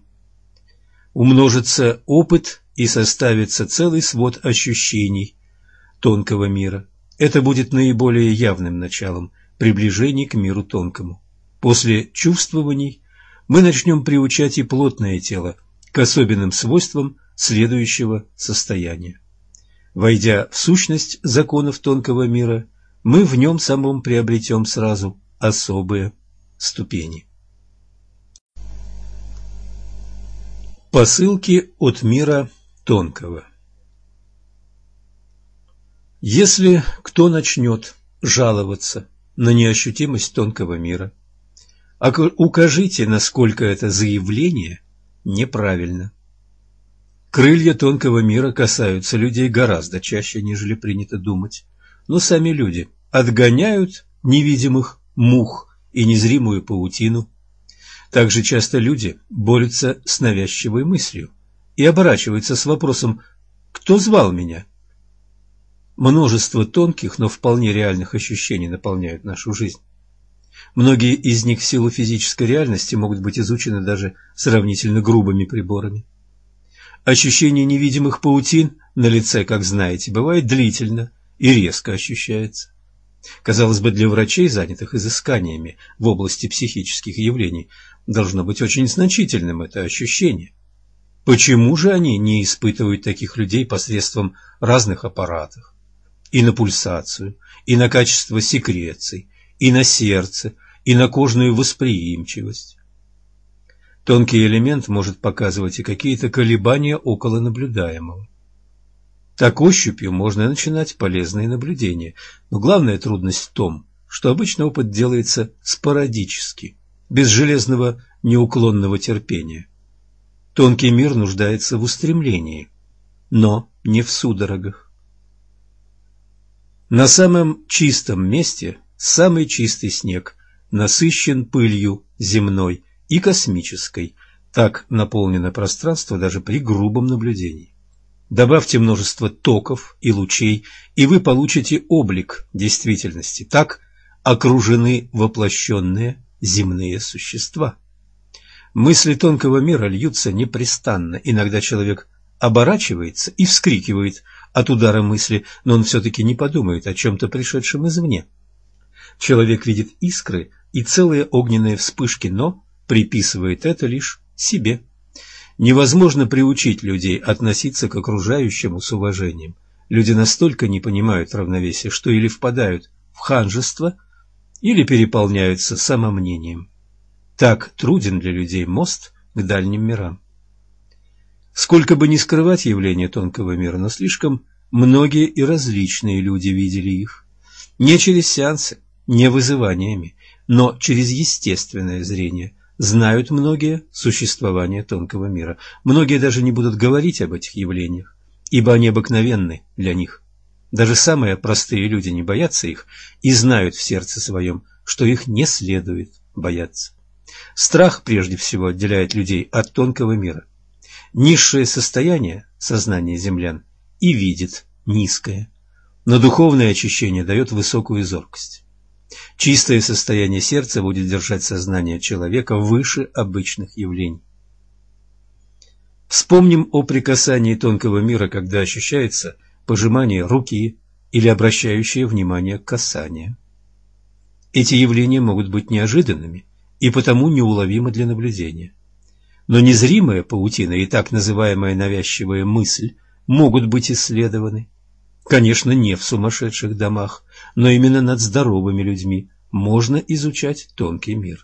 Умножится опыт и составится целый свод ощущений тонкого мира. Это будет наиболее явным началом приближения к миру тонкому. После чувствований мы начнем приучать и плотное тело к особенным свойствам следующего состояния. Войдя в сущность законов тонкого мира, мы в нем самом приобретем сразу особые ступени. Посылки от мира тонкого. Если кто начнет жаловаться на неощутимость тонкого мира, укажите, насколько это заявление неправильно. Крылья тонкого мира касаются людей гораздо чаще, нежели принято думать, но сами люди отгоняют невидимых мух и незримую паутину. Также часто люди борются с навязчивой мыслью и оборачиваются с вопросом «Кто звал меня?». Множество тонких, но вполне реальных ощущений наполняют нашу жизнь. Многие из них в силу физической реальности могут быть изучены даже сравнительно грубыми приборами. Ощущение невидимых паутин на лице, как знаете, бывает длительно и резко ощущается. Казалось бы, для врачей, занятых изысканиями в области психических явлений, должно быть очень значительным это ощущение. Почему же они не испытывают таких людей посредством разных аппаратов? И на пульсацию, и на качество секреций, и на сердце, и на кожную восприимчивость. Тонкий элемент может показывать и какие-то колебания около наблюдаемого. Так ощупью можно начинать полезные наблюдения, но главная трудность в том, что обычно опыт делается спорадически, без железного неуклонного терпения. Тонкий мир нуждается в устремлении, но не в судорогах. На самом чистом месте самый чистый снег насыщен пылью земной и космической, так наполнено пространство даже при грубом наблюдении. Добавьте множество токов и лучей, и вы получите облик действительности. Так окружены воплощенные земные существа. Мысли тонкого мира льются непрестанно. Иногда человек оборачивается и вскрикивает от удара мысли, но он все-таки не подумает о чем-то пришедшем извне. Человек видит искры и целые огненные вспышки, но приписывает это лишь себе. Невозможно приучить людей относиться к окружающему с уважением. Люди настолько не понимают равновесия, что или впадают в ханжество, или переполняются самомнением. Так труден для людей мост к дальним мирам. Сколько бы ни скрывать явления тонкого мира, но слишком многие и различные люди видели их. Не через сеансы, не вызываниями, но через естественное зрение. Знают многие существование тонкого мира. Многие даже не будут говорить об этих явлениях, ибо они обыкновенны для них. Даже самые простые люди не боятся их и знают в сердце своем, что их не следует бояться. Страх прежде всего отделяет людей от тонкого мира. Низшее состояние сознания землян и видит низкое, но духовное очищение дает высокую зоркость. Чистое состояние сердца будет держать сознание человека выше обычных явлений. Вспомним о прикасании тонкого мира, когда ощущается пожимание руки или обращающее внимание касание. Эти явления могут быть неожиданными и потому неуловимы для наблюдения. Но незримая паутина и так называемая навязчивая мысль могут быть исследованы. Конечно, не в сумасшедших домах, но именно над здоровыми людьми можно изучать тонкий мир.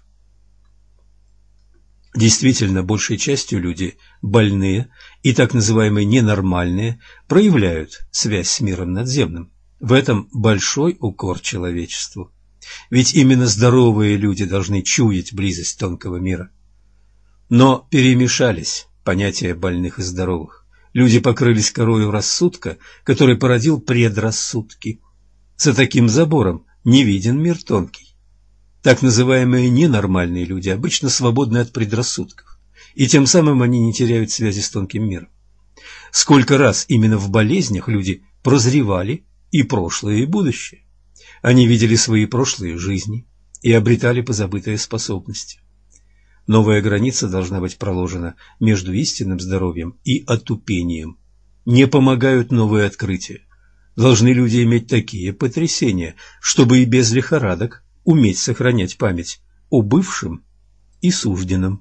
Действительно, большей частью люди больные и так называемые ненормальные проявляют связь с миром надземным. В этом большой укор человечеству. Ведь именно здоровые люди должны чуять близость тонкого мира. Но перемешались понятия больных и здоровых. Люди покрылись корою рассудка, который породил предрассудки. За таким забором не виден мир тонкий. Так называемые ненормальные люди обычно свободны от предрассудков, и тем самым они не теряют связи с тонким миром. Сколько раз именно в болезнях люди прозревали и прошлое, и будущее. Они видели свои прошлые жизни и обретали позабытые способности. Новая граница должна быть проложена между истинным здоровьем и отупением. Не помогают новые открытия. Должны люди иметь такие потрясения, чтобы и без лихорадок уметь сохранять память о бывшем и сужденном.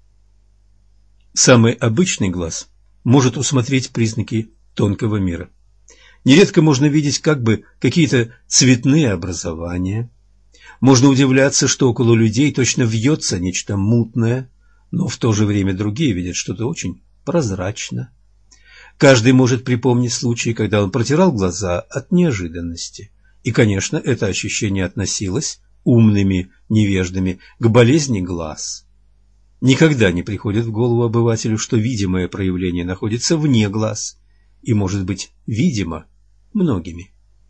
Самый обычный глаз может усмотреть признаки тонкого мира. Нередко можно видеть как бы какие-то цветные образования. Можно удивляться, что около людей точно вьется нечто мутное, но в то же время другие видят что-то очень прозрачно. Каждый может припомнить случаи, когда он протирал глаза от неожиданности. И, конечно, это ощущение относилось умными невеждами к болезни глаз. Никогда не приходит в голову обывателю, что видимое проявление находится вне глаз и может быть видимо многими.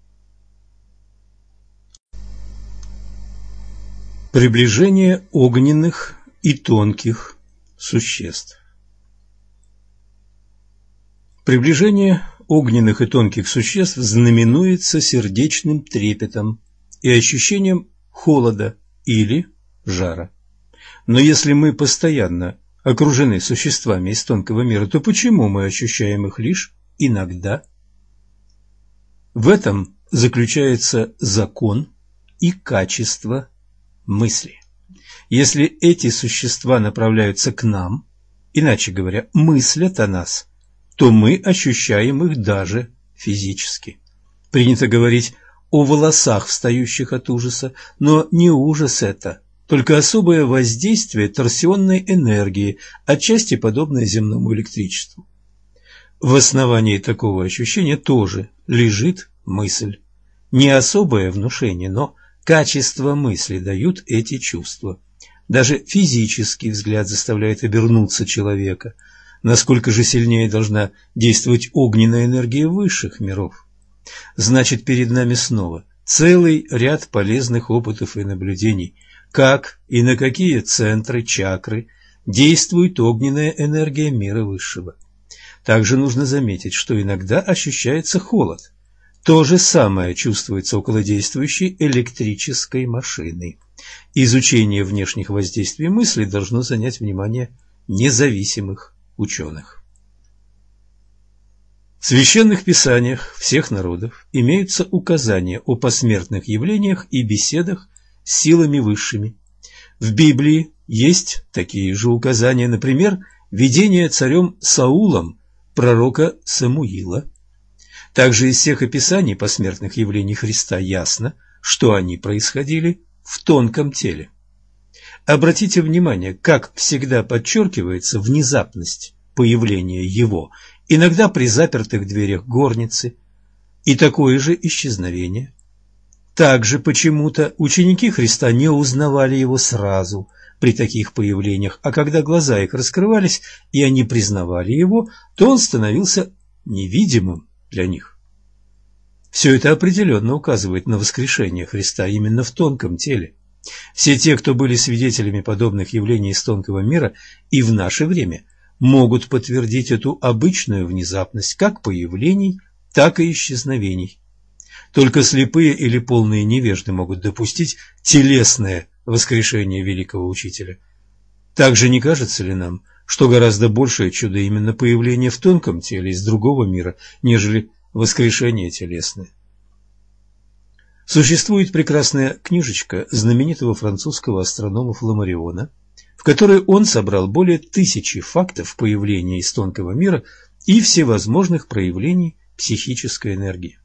Приближение огненных и тонких существ. Приближение огненных и тонких существ знаменуется сердечным трепетом и ощущением холода или жара. Но если мы постоянно окружены существами из тонкого мира, то почему мы ощущаем их лишь иногда? В этом заключается закон и качество мысли. Если эти существа направляются к нам, иначе говоря, мыслят о нас, то мы ощущаем их даже физически. Принято говорить о волосах, встающих от ужаса, но не ужас это, только особое воздействие торсионной энергии, отчасти подобное земному электричеству. В основании такого ощущения тоже лежит мысль. Не особое внушение, но качество мысли дают эти чувства. Даже физический взгляд заставляет обернуться человека. Насколько же сильнее должна действовать огненная энергия высших миров? Значит, перед нами снова целый ряд полезных опытов и наблюдений, как и на какие центры, чакры действует огненная энергия мира высшего. Также нужно заметить, что иногда ощущается холод. То же самое чувствуется около действующей электрической машины. Изучение внешних воздействий мысли должно занять внимание независимых ученых. В священных писаниях всех народов имеются указания о посмертных явлениях и беседах с силами высшими. В Библии есть такие же указания, например, видение царем Саулом пророка Самуила. Также из всех описаний посмертных явлений Христа ясно, что они происходили в тонком теле. Обратите внимание, как всегда подчеркивается внезапность появления его, иногда при запертых дверях горницы, и такое же исчезновение. Также почему-то ученики Христа не узнавали его сразу при таких появлениях, а когда глаза их раскрывались и они признавали его, то он становился невидимым для них. Все это определенно указывает на воскрешение Христа именно в тонком теле. Все те, кто были свидетелями подобных явлений из тонкого мира и в наше время, могут подтвердить эту обычную внезапность как появлений, так и исчезновений. Только слепые или полные невежды могут допустить телесное воскрешение великого учителя. Также не кажется ли нам, что гораздо большее чудо именно появление в тонком теле из другого мира, нежели воскрешение телесное? Существует прекрасная книжечка знаменитого французского астронома Фламариона, в которой он собрал более тысячи фактов появления из тонкого мира и всевозможных проявлений психической энергии.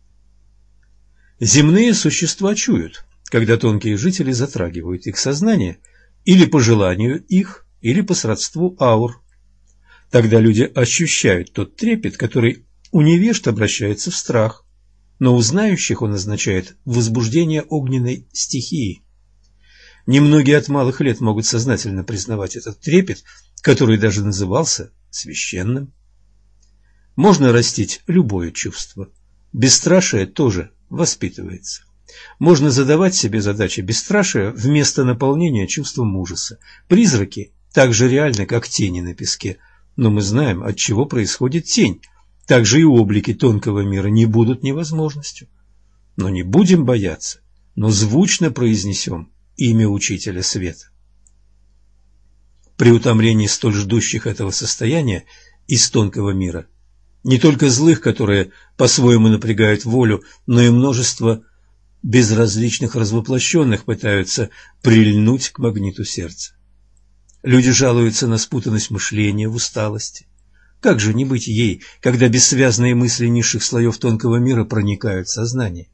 Земные существа чуют, когда тонкие жители затрагивают их сознание или по желанию их, или по сродству аур. Тогда люди ощущают тот трепет, который у невежд обращается в страх, но у знающих он означает возбуждение огненной стихии. Немногие от малых лет могут сознательно признавать этот трепет, который даже назывался священным. Можно растить любое чувство. Бесстрашие тоже воспитывается. Можно задавать себе задачи бесстрашия вместо наполнения чувством ужаса. Призраки так же реальны, как тени на песке, но мы знаем, от чего происходит тень. Также и облики тонкого мира не будут невозможностью. Но не будем бояться, но звучно произнесем имя Учителя Света. При утомлении столь ждущих этого состояния из тонкого мира, не только злых, которые по-своему напрягают волю, но и множество безразличных развоплощенных пытаются прильнуть к магниту сердца. Люди жалуются на спутанность мышления в усталости. Как же не быть ей, когда бессвязные мысли низших слоев тонкого мира проникают в сознание?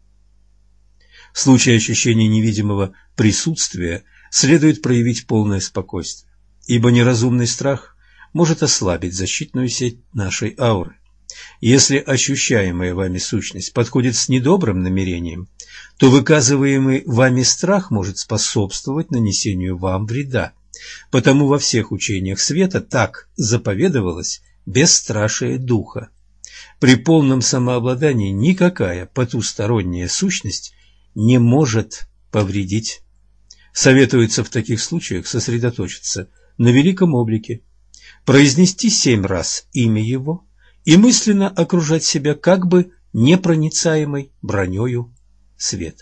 В случае ощущения невидимого присутствия следует проявить полное спокойствие, ибо неразумный страх может ослабить защитную сеть нашей ауры. Если ощущаемая вами сущность подходит с недобрым намерением, то выказываемый вами страх может способствовать нанесению вам вреда. Потому во всех учениях света так заповедовалось бесстрашие духа. При полном самообладании никакая потусторонняя сущность не может повредить. Советуется в таких случаях сосредоточиться на великом облике, произнести семь раз имя его и мысленно окружать себя как бы непроницаемой бронею света.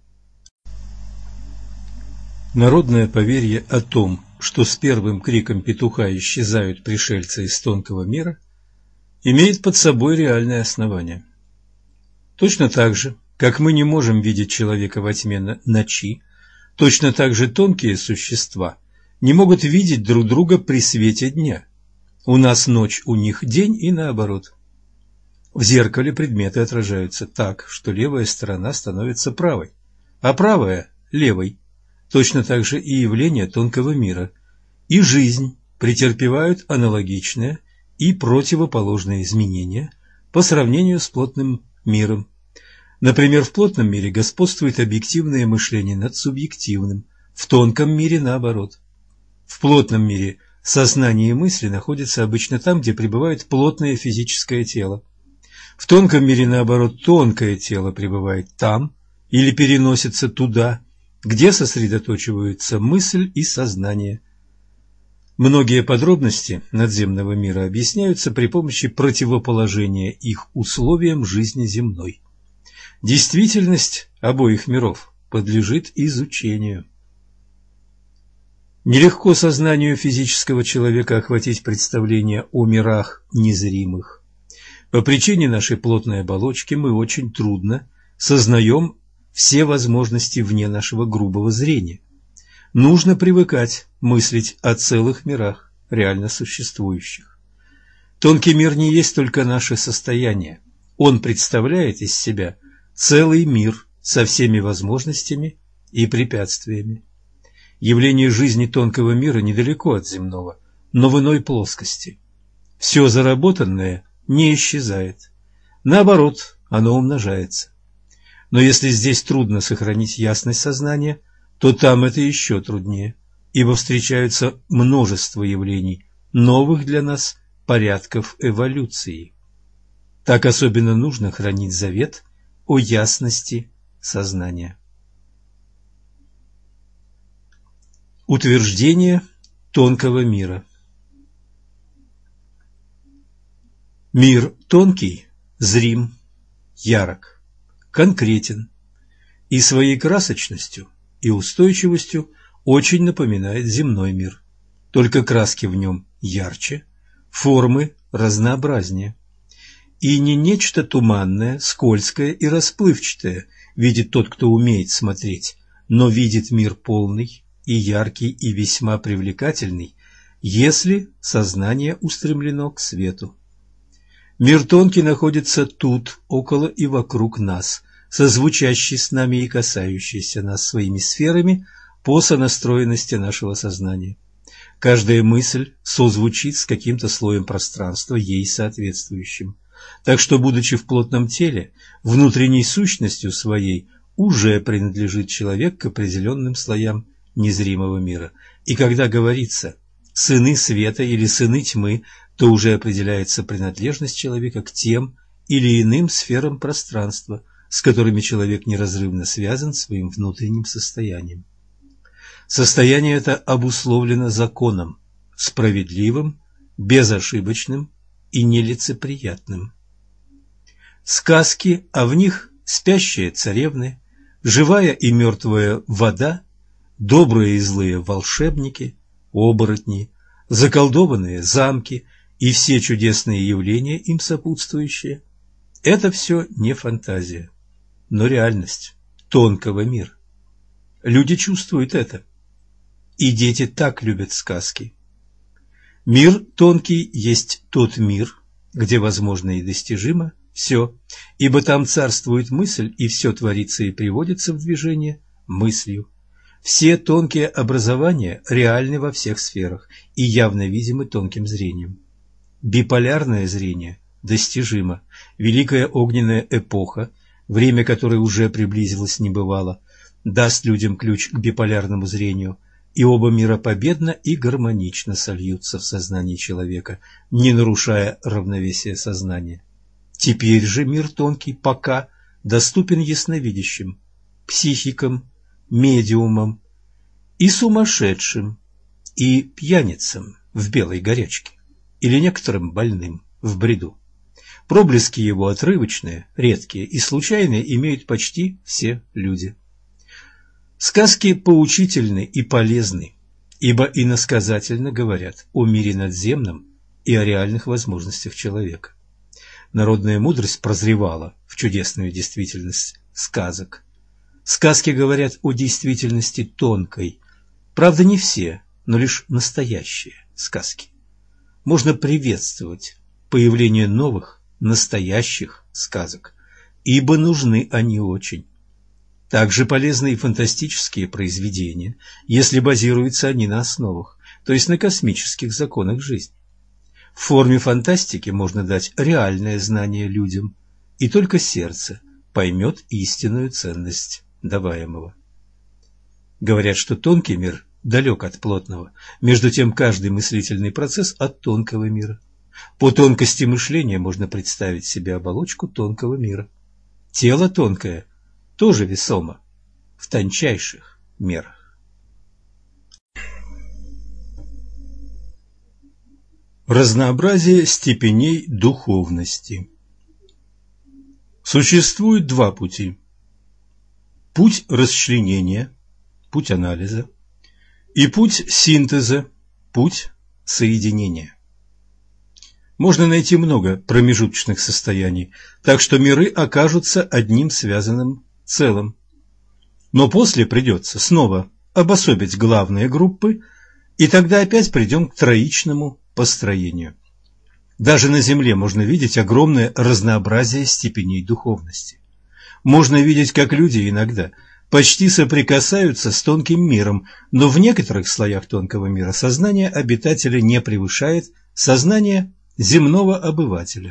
Народное поверье о том, что с первым криком петуха исчезают пришельцы из тонкого мира, имеет под собой реальное основание. Точно так же, как мы не можем видеть человека во тьме ночи, точно так же тонкие существа не могут видеть друг друга при свете дня. У нас ночь, у них день и наоборот. В зеркале предметы отражаются так, что левая сторона становится правой, а правая – левой. Точно так же и явления тонкого мира и жизнь претерпевают аналогичные и противоположные изменения по сравнению с плотным миром. Например, в плотном мире господствует объективное мышление над субъективным, в тонком мире наоборот. В плотном мире сознание и мысли находятся обычно там, где пребывает плотное физическое тело. В тонком мире, наоборот, тонкое тело пребывает там или переносится туда, где сосредоточиваются мысль и сознание. Многие подробности надземного мира объясняются при помощи противоположения их условиям жизни земной. Действительность обоих миров подлежит изучению. Нелегко сознанию физического человека охватить представление о мирах незримых. По причине нашей плотной оболочки мы очень трудно сознаем все возможности вне нашего грубого зрения. Нужно привыкать мыслить о целых мирах, реально существующих. Тонкий мир не есть только наше состояние. Он представляет из себя целый мир со всеми возможностями и препятствиями. Явление жизни тонкого мира недалеко от земного, но в иной плоскости. Все заработанное не исчезает. Наоборот, оно умножается. Но если здесь трудно сохранить ясность сознания, то там это еще труднее, ибо встречаются множество явлений, новых для нас порядков эволюции. Так особенно нужно хранить завет о ясности сознания. Утверждение тонкого мира. Мир тонкий, зрим, ярок, конкретен и своей красочностью и устойчивостью очень напоминает земной мир, только краски в нем ярче, формы разнообразнее. И не нечто туманное, скользкое и расплывчатое видит тот, кто умеет смотреть, но видит мир полный и яркий и весьма привлекательный, если сознание устремлено к свету. Мир тонкий находится тут, около и вокруг нас, созвучащий с нами и касающийся нас своими сферами по сонастроенности нашего сознания. Каждая мысль созвучит с каким-то слоем пространства, ей соответствующим. Так что, будучи в плотном теле, внутренней сущностью своей уже принадлежит человек к определенным слоям незримого мира. И когда говорится «сыны света» или «сыны тьмы», то уже определяется принадлежность человека к тем или иным сферам пространства, с которыми человек неразрывно связан своим внутренним состоянием. Состояние это обусловлено законом, справедливым, безошибочным и нелицеприятным. Сказки, а в них спящие царевны, живая и мертвая вода, добрые и злые волшебники, оборотни, заколдованные замки и все чудесные явления, им сопутствующие – это все не фантазия, но реальность тонкого мира. Люди чувствуют это, и дети так любят сказки. Мир тонкий есть тот мир, где возможно и достижимо все, ибо там царствует мысль, и все творится и приводится в движение мыслью. Все тонкие образования реальны во всех сферах и явно видимы тонким зрением. Биполярное зрение достижимо. Великая огненная эпоха, время которой уже приблизилось небывало, даст людям ключ к биполярному зрению, и оба мира победно и гармонично сольются в сознании человека, не нарушая равновесия сознания. Теперь же мир тонкий пока доступен ясновидящим, психикам, медиумам и сумасшедшим, и пьяницам в белой горячке, или некоторым больным в бреду. Проблески его отрывочные, редкие и случайные имеют почти все люди. Сказки поучительны и полезны, ибо иносказательно говорят о мире надземном и о реальных возможностях человека. Народная мудрость прозревала в чудесную действительность сказок. Сказки говорят о действительности тонкой, правда не все, но лишь настоящие сказки. Можно приветствовать появление новых, настоящих сказок, ибо нужны они очень. Также полезны и фантастические произведения, если базируются они на основах, то есть на космических законах жизни. В форме фантастики можно дать реальное знание людям, и только сердце поймет истинную ценность даваемого. Говорят, что тонкий мир далек от плотного, между тем каждый мыслительный процесс от тонкого мира. По тонкости мышления можно представить себе оболочку тонкого мира. Тело тонкое тоже весомо в тончайших мерах. Разнообразие степеней духовности. Существует два пути. Путь расчленения, путь анализа, и путь синтеза, путь соединения. Можно найти много промежуточных состояний, так что миры окажутся одним связанным целым. Но после придется снова обособить главные группы, и тогда опять придем к троичному построению. Даже на Земле можно видеть огромное разнообразие степеней духовности. Можно видеть, как люди иногда почти соприкасаются с тонким миром, но в некоторых слоях тонкого мира сознание обитателя не превышает сознание земного обывателя.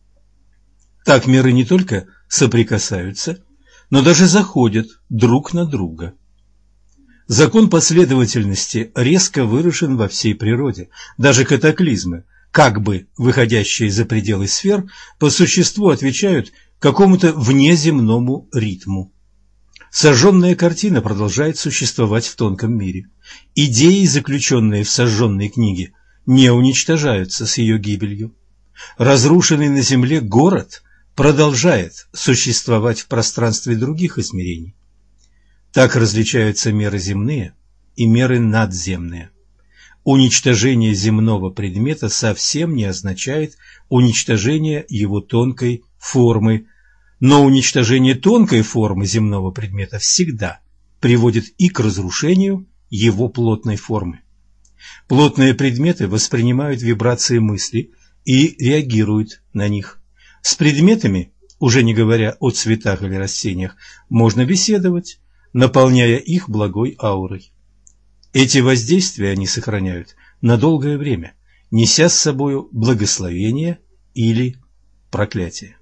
Так миры не только соприкасаются, но даже заходят друг на друга. Закон последовательности резко выражен во всей природе. Даже катаклизмы, как бы выходящие за пределы сфер, по существу отвечают какому-то внеземному ритму. Сожженная картина продолжает существовать в тонком мире. Идеи, заключенные в сожженной книге, не уничтожаются с ее гибелью. Разрушенный на земле город продолжает существовать в пространстве других измерений. Так различаются меры земные и меры надземные. Уничтожение земного предмета совсем не означает уничтожение его тонкой формы, но уничтожение тонкой формы земного предмета всегда приводит и к разрушению его плотной формы. Плотные предметы воспринимают вибрации мысли и реагируют на них. С предметами, уже не говоря о цветах или растениях, можно беседовать, наполняя их благой аурой. Эти воздействия они сохраняют на долгое время, неся с собою благословение или проклятие.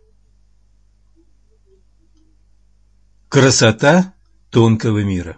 Красота тонкого мира.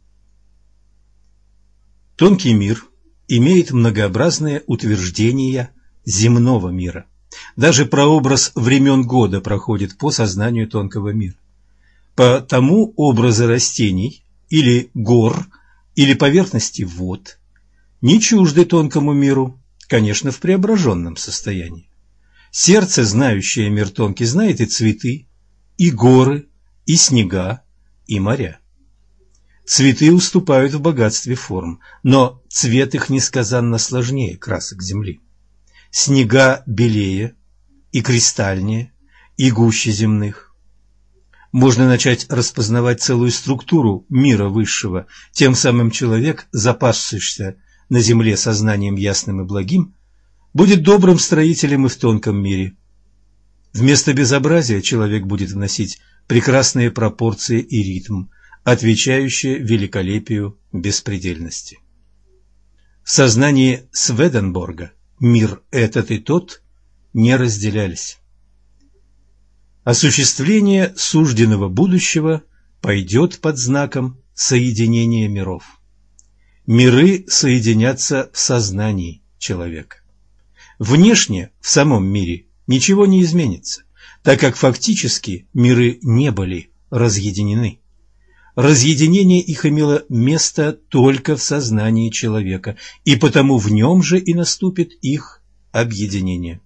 Тонкий мир имеет многообразные утверждения земного мира. Даже прообраз времен года проходит по сознанию тонкого мира. Потому образы растений или гор, или поверхности вод не чужды тонкому миру, конечно, в преображенном состоянии. Сердце, знающее мир тонкий, знает и цветы, и горы, и снега, и моря. Цветы уступают в богатстве форм, но цвет их несказанно сложнее красок земли. Снега белее и кристальнее, и гуще земных. Можно начать распознавать целую структуру мира высшего, тем самым человек, запасшийся на земле сознанием ясным и благим, будет добрым строителем и в тонком мире. Вместо безобразия человек будет вносить прекрасные пропорции и ритм, отвечающее великолепию беспредельности. В сознании Сведенборга мир этот и тот не разделялись. Осуществление сужденного будущего пойдет под знаком соединения миров. Миры соединятся в сознании человека. Внешне в самом мире ничего не изменится, так как фактически миры не были разъединены. Разъединение их имело место только в сознании человека, и потому в нем же и наступит их объединение.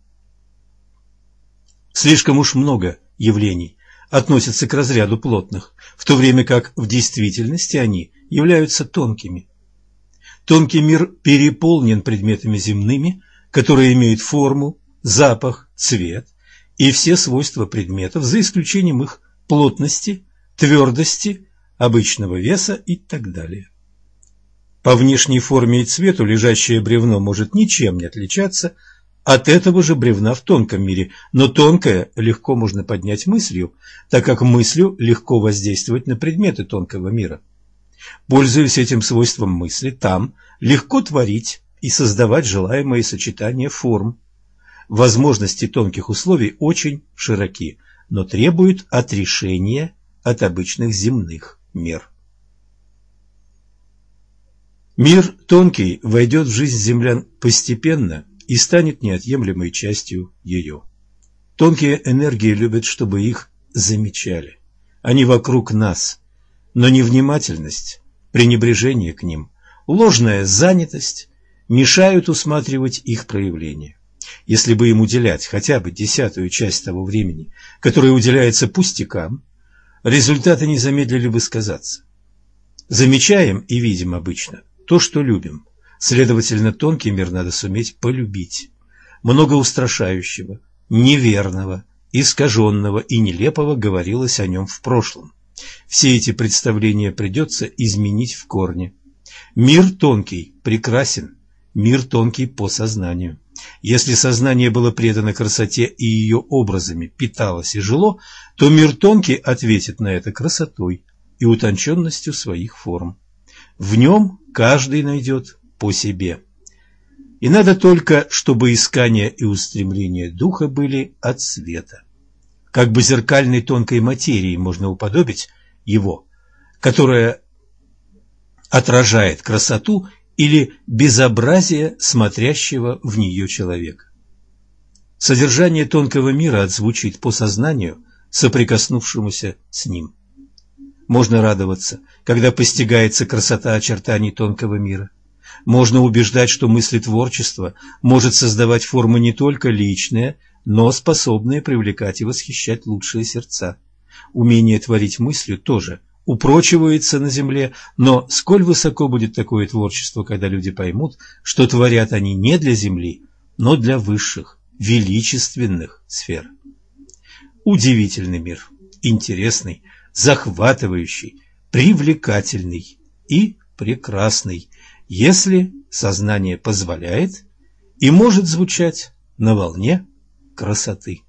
Слишком уж много явлений относятся к разряду плотных, в то время как в действительности они являются тонкими. Тонкий мир переполнен предметами земными, которые имеют форму, запах, цвет и все свойства предметов, за исключением их плотности, твердости, обычного веса и так далее. По внешней форме и цвету лежащее бревно может ничем не отличаться от этого же бревна в тонком мире, но тонкое легко можно поднять мыслью, так как мыслью легко воздействовать на предметы тонкого мира. Пользуясь этим свойством мысли, там легко творить и создавать желаемые сочетания форм. Возможности тонких условий очень широки, но требуют отрешения от обычных земных мер. Мир тонкий войдет в жизнь землян постепенно и станет неотъемлемой частью ее. Тонкие энергии любят, чтобы их замечали. Они вокруг нас, но невнимательность, пренебрежение к ним, ложная занятость мешают усматривать их проявления. Если бы им уделять хотя бы десятую часть того времени, которое уделяется пустякам, результаты не замедлили бы сказаться. Замечаем и видим обычно то, что любим. Следовательно, тонкий мир надо суметь полюбить. Много устрашающего, неверного, искаженного и нелепого говорилось о нем в прошлом. Все эти представления придется изменить в корне. Мир тонкий прекрасен, мир тонкий по сознанию. Если сознание было предано красоте и ее образами питалось и жило, то мир тонкий ответит на это красотой и утонченностью своих форм. В нем каждый найдет по себе. И надо только, чтобы искания и устремления духа были от света. Как бы зеркальной тонкой материи можно уподобить его, которая отражает красоту или безобразие смотрящего в нее человека. Содержание тонкого мира отзвучит по сознанию, соприкоснувшемуся с ним. Можно радоваться, когда постигается красота очертаний тонкого мира. Можно убеждать, что мыслетворчество может создавать формы не только личные, но способные привлекать и восхищать лучшие сердца. Умение творить мыслью тоже упрочивается на земле, но сколь высоко будет такое творчество, когда люди поймут, что творят они не для земли, но для высших, величественных сфер. Удивительный мир, интересный, захватывающий, привлекательный и прекрасный, если сознание позволяет и может звучать на волне красоты.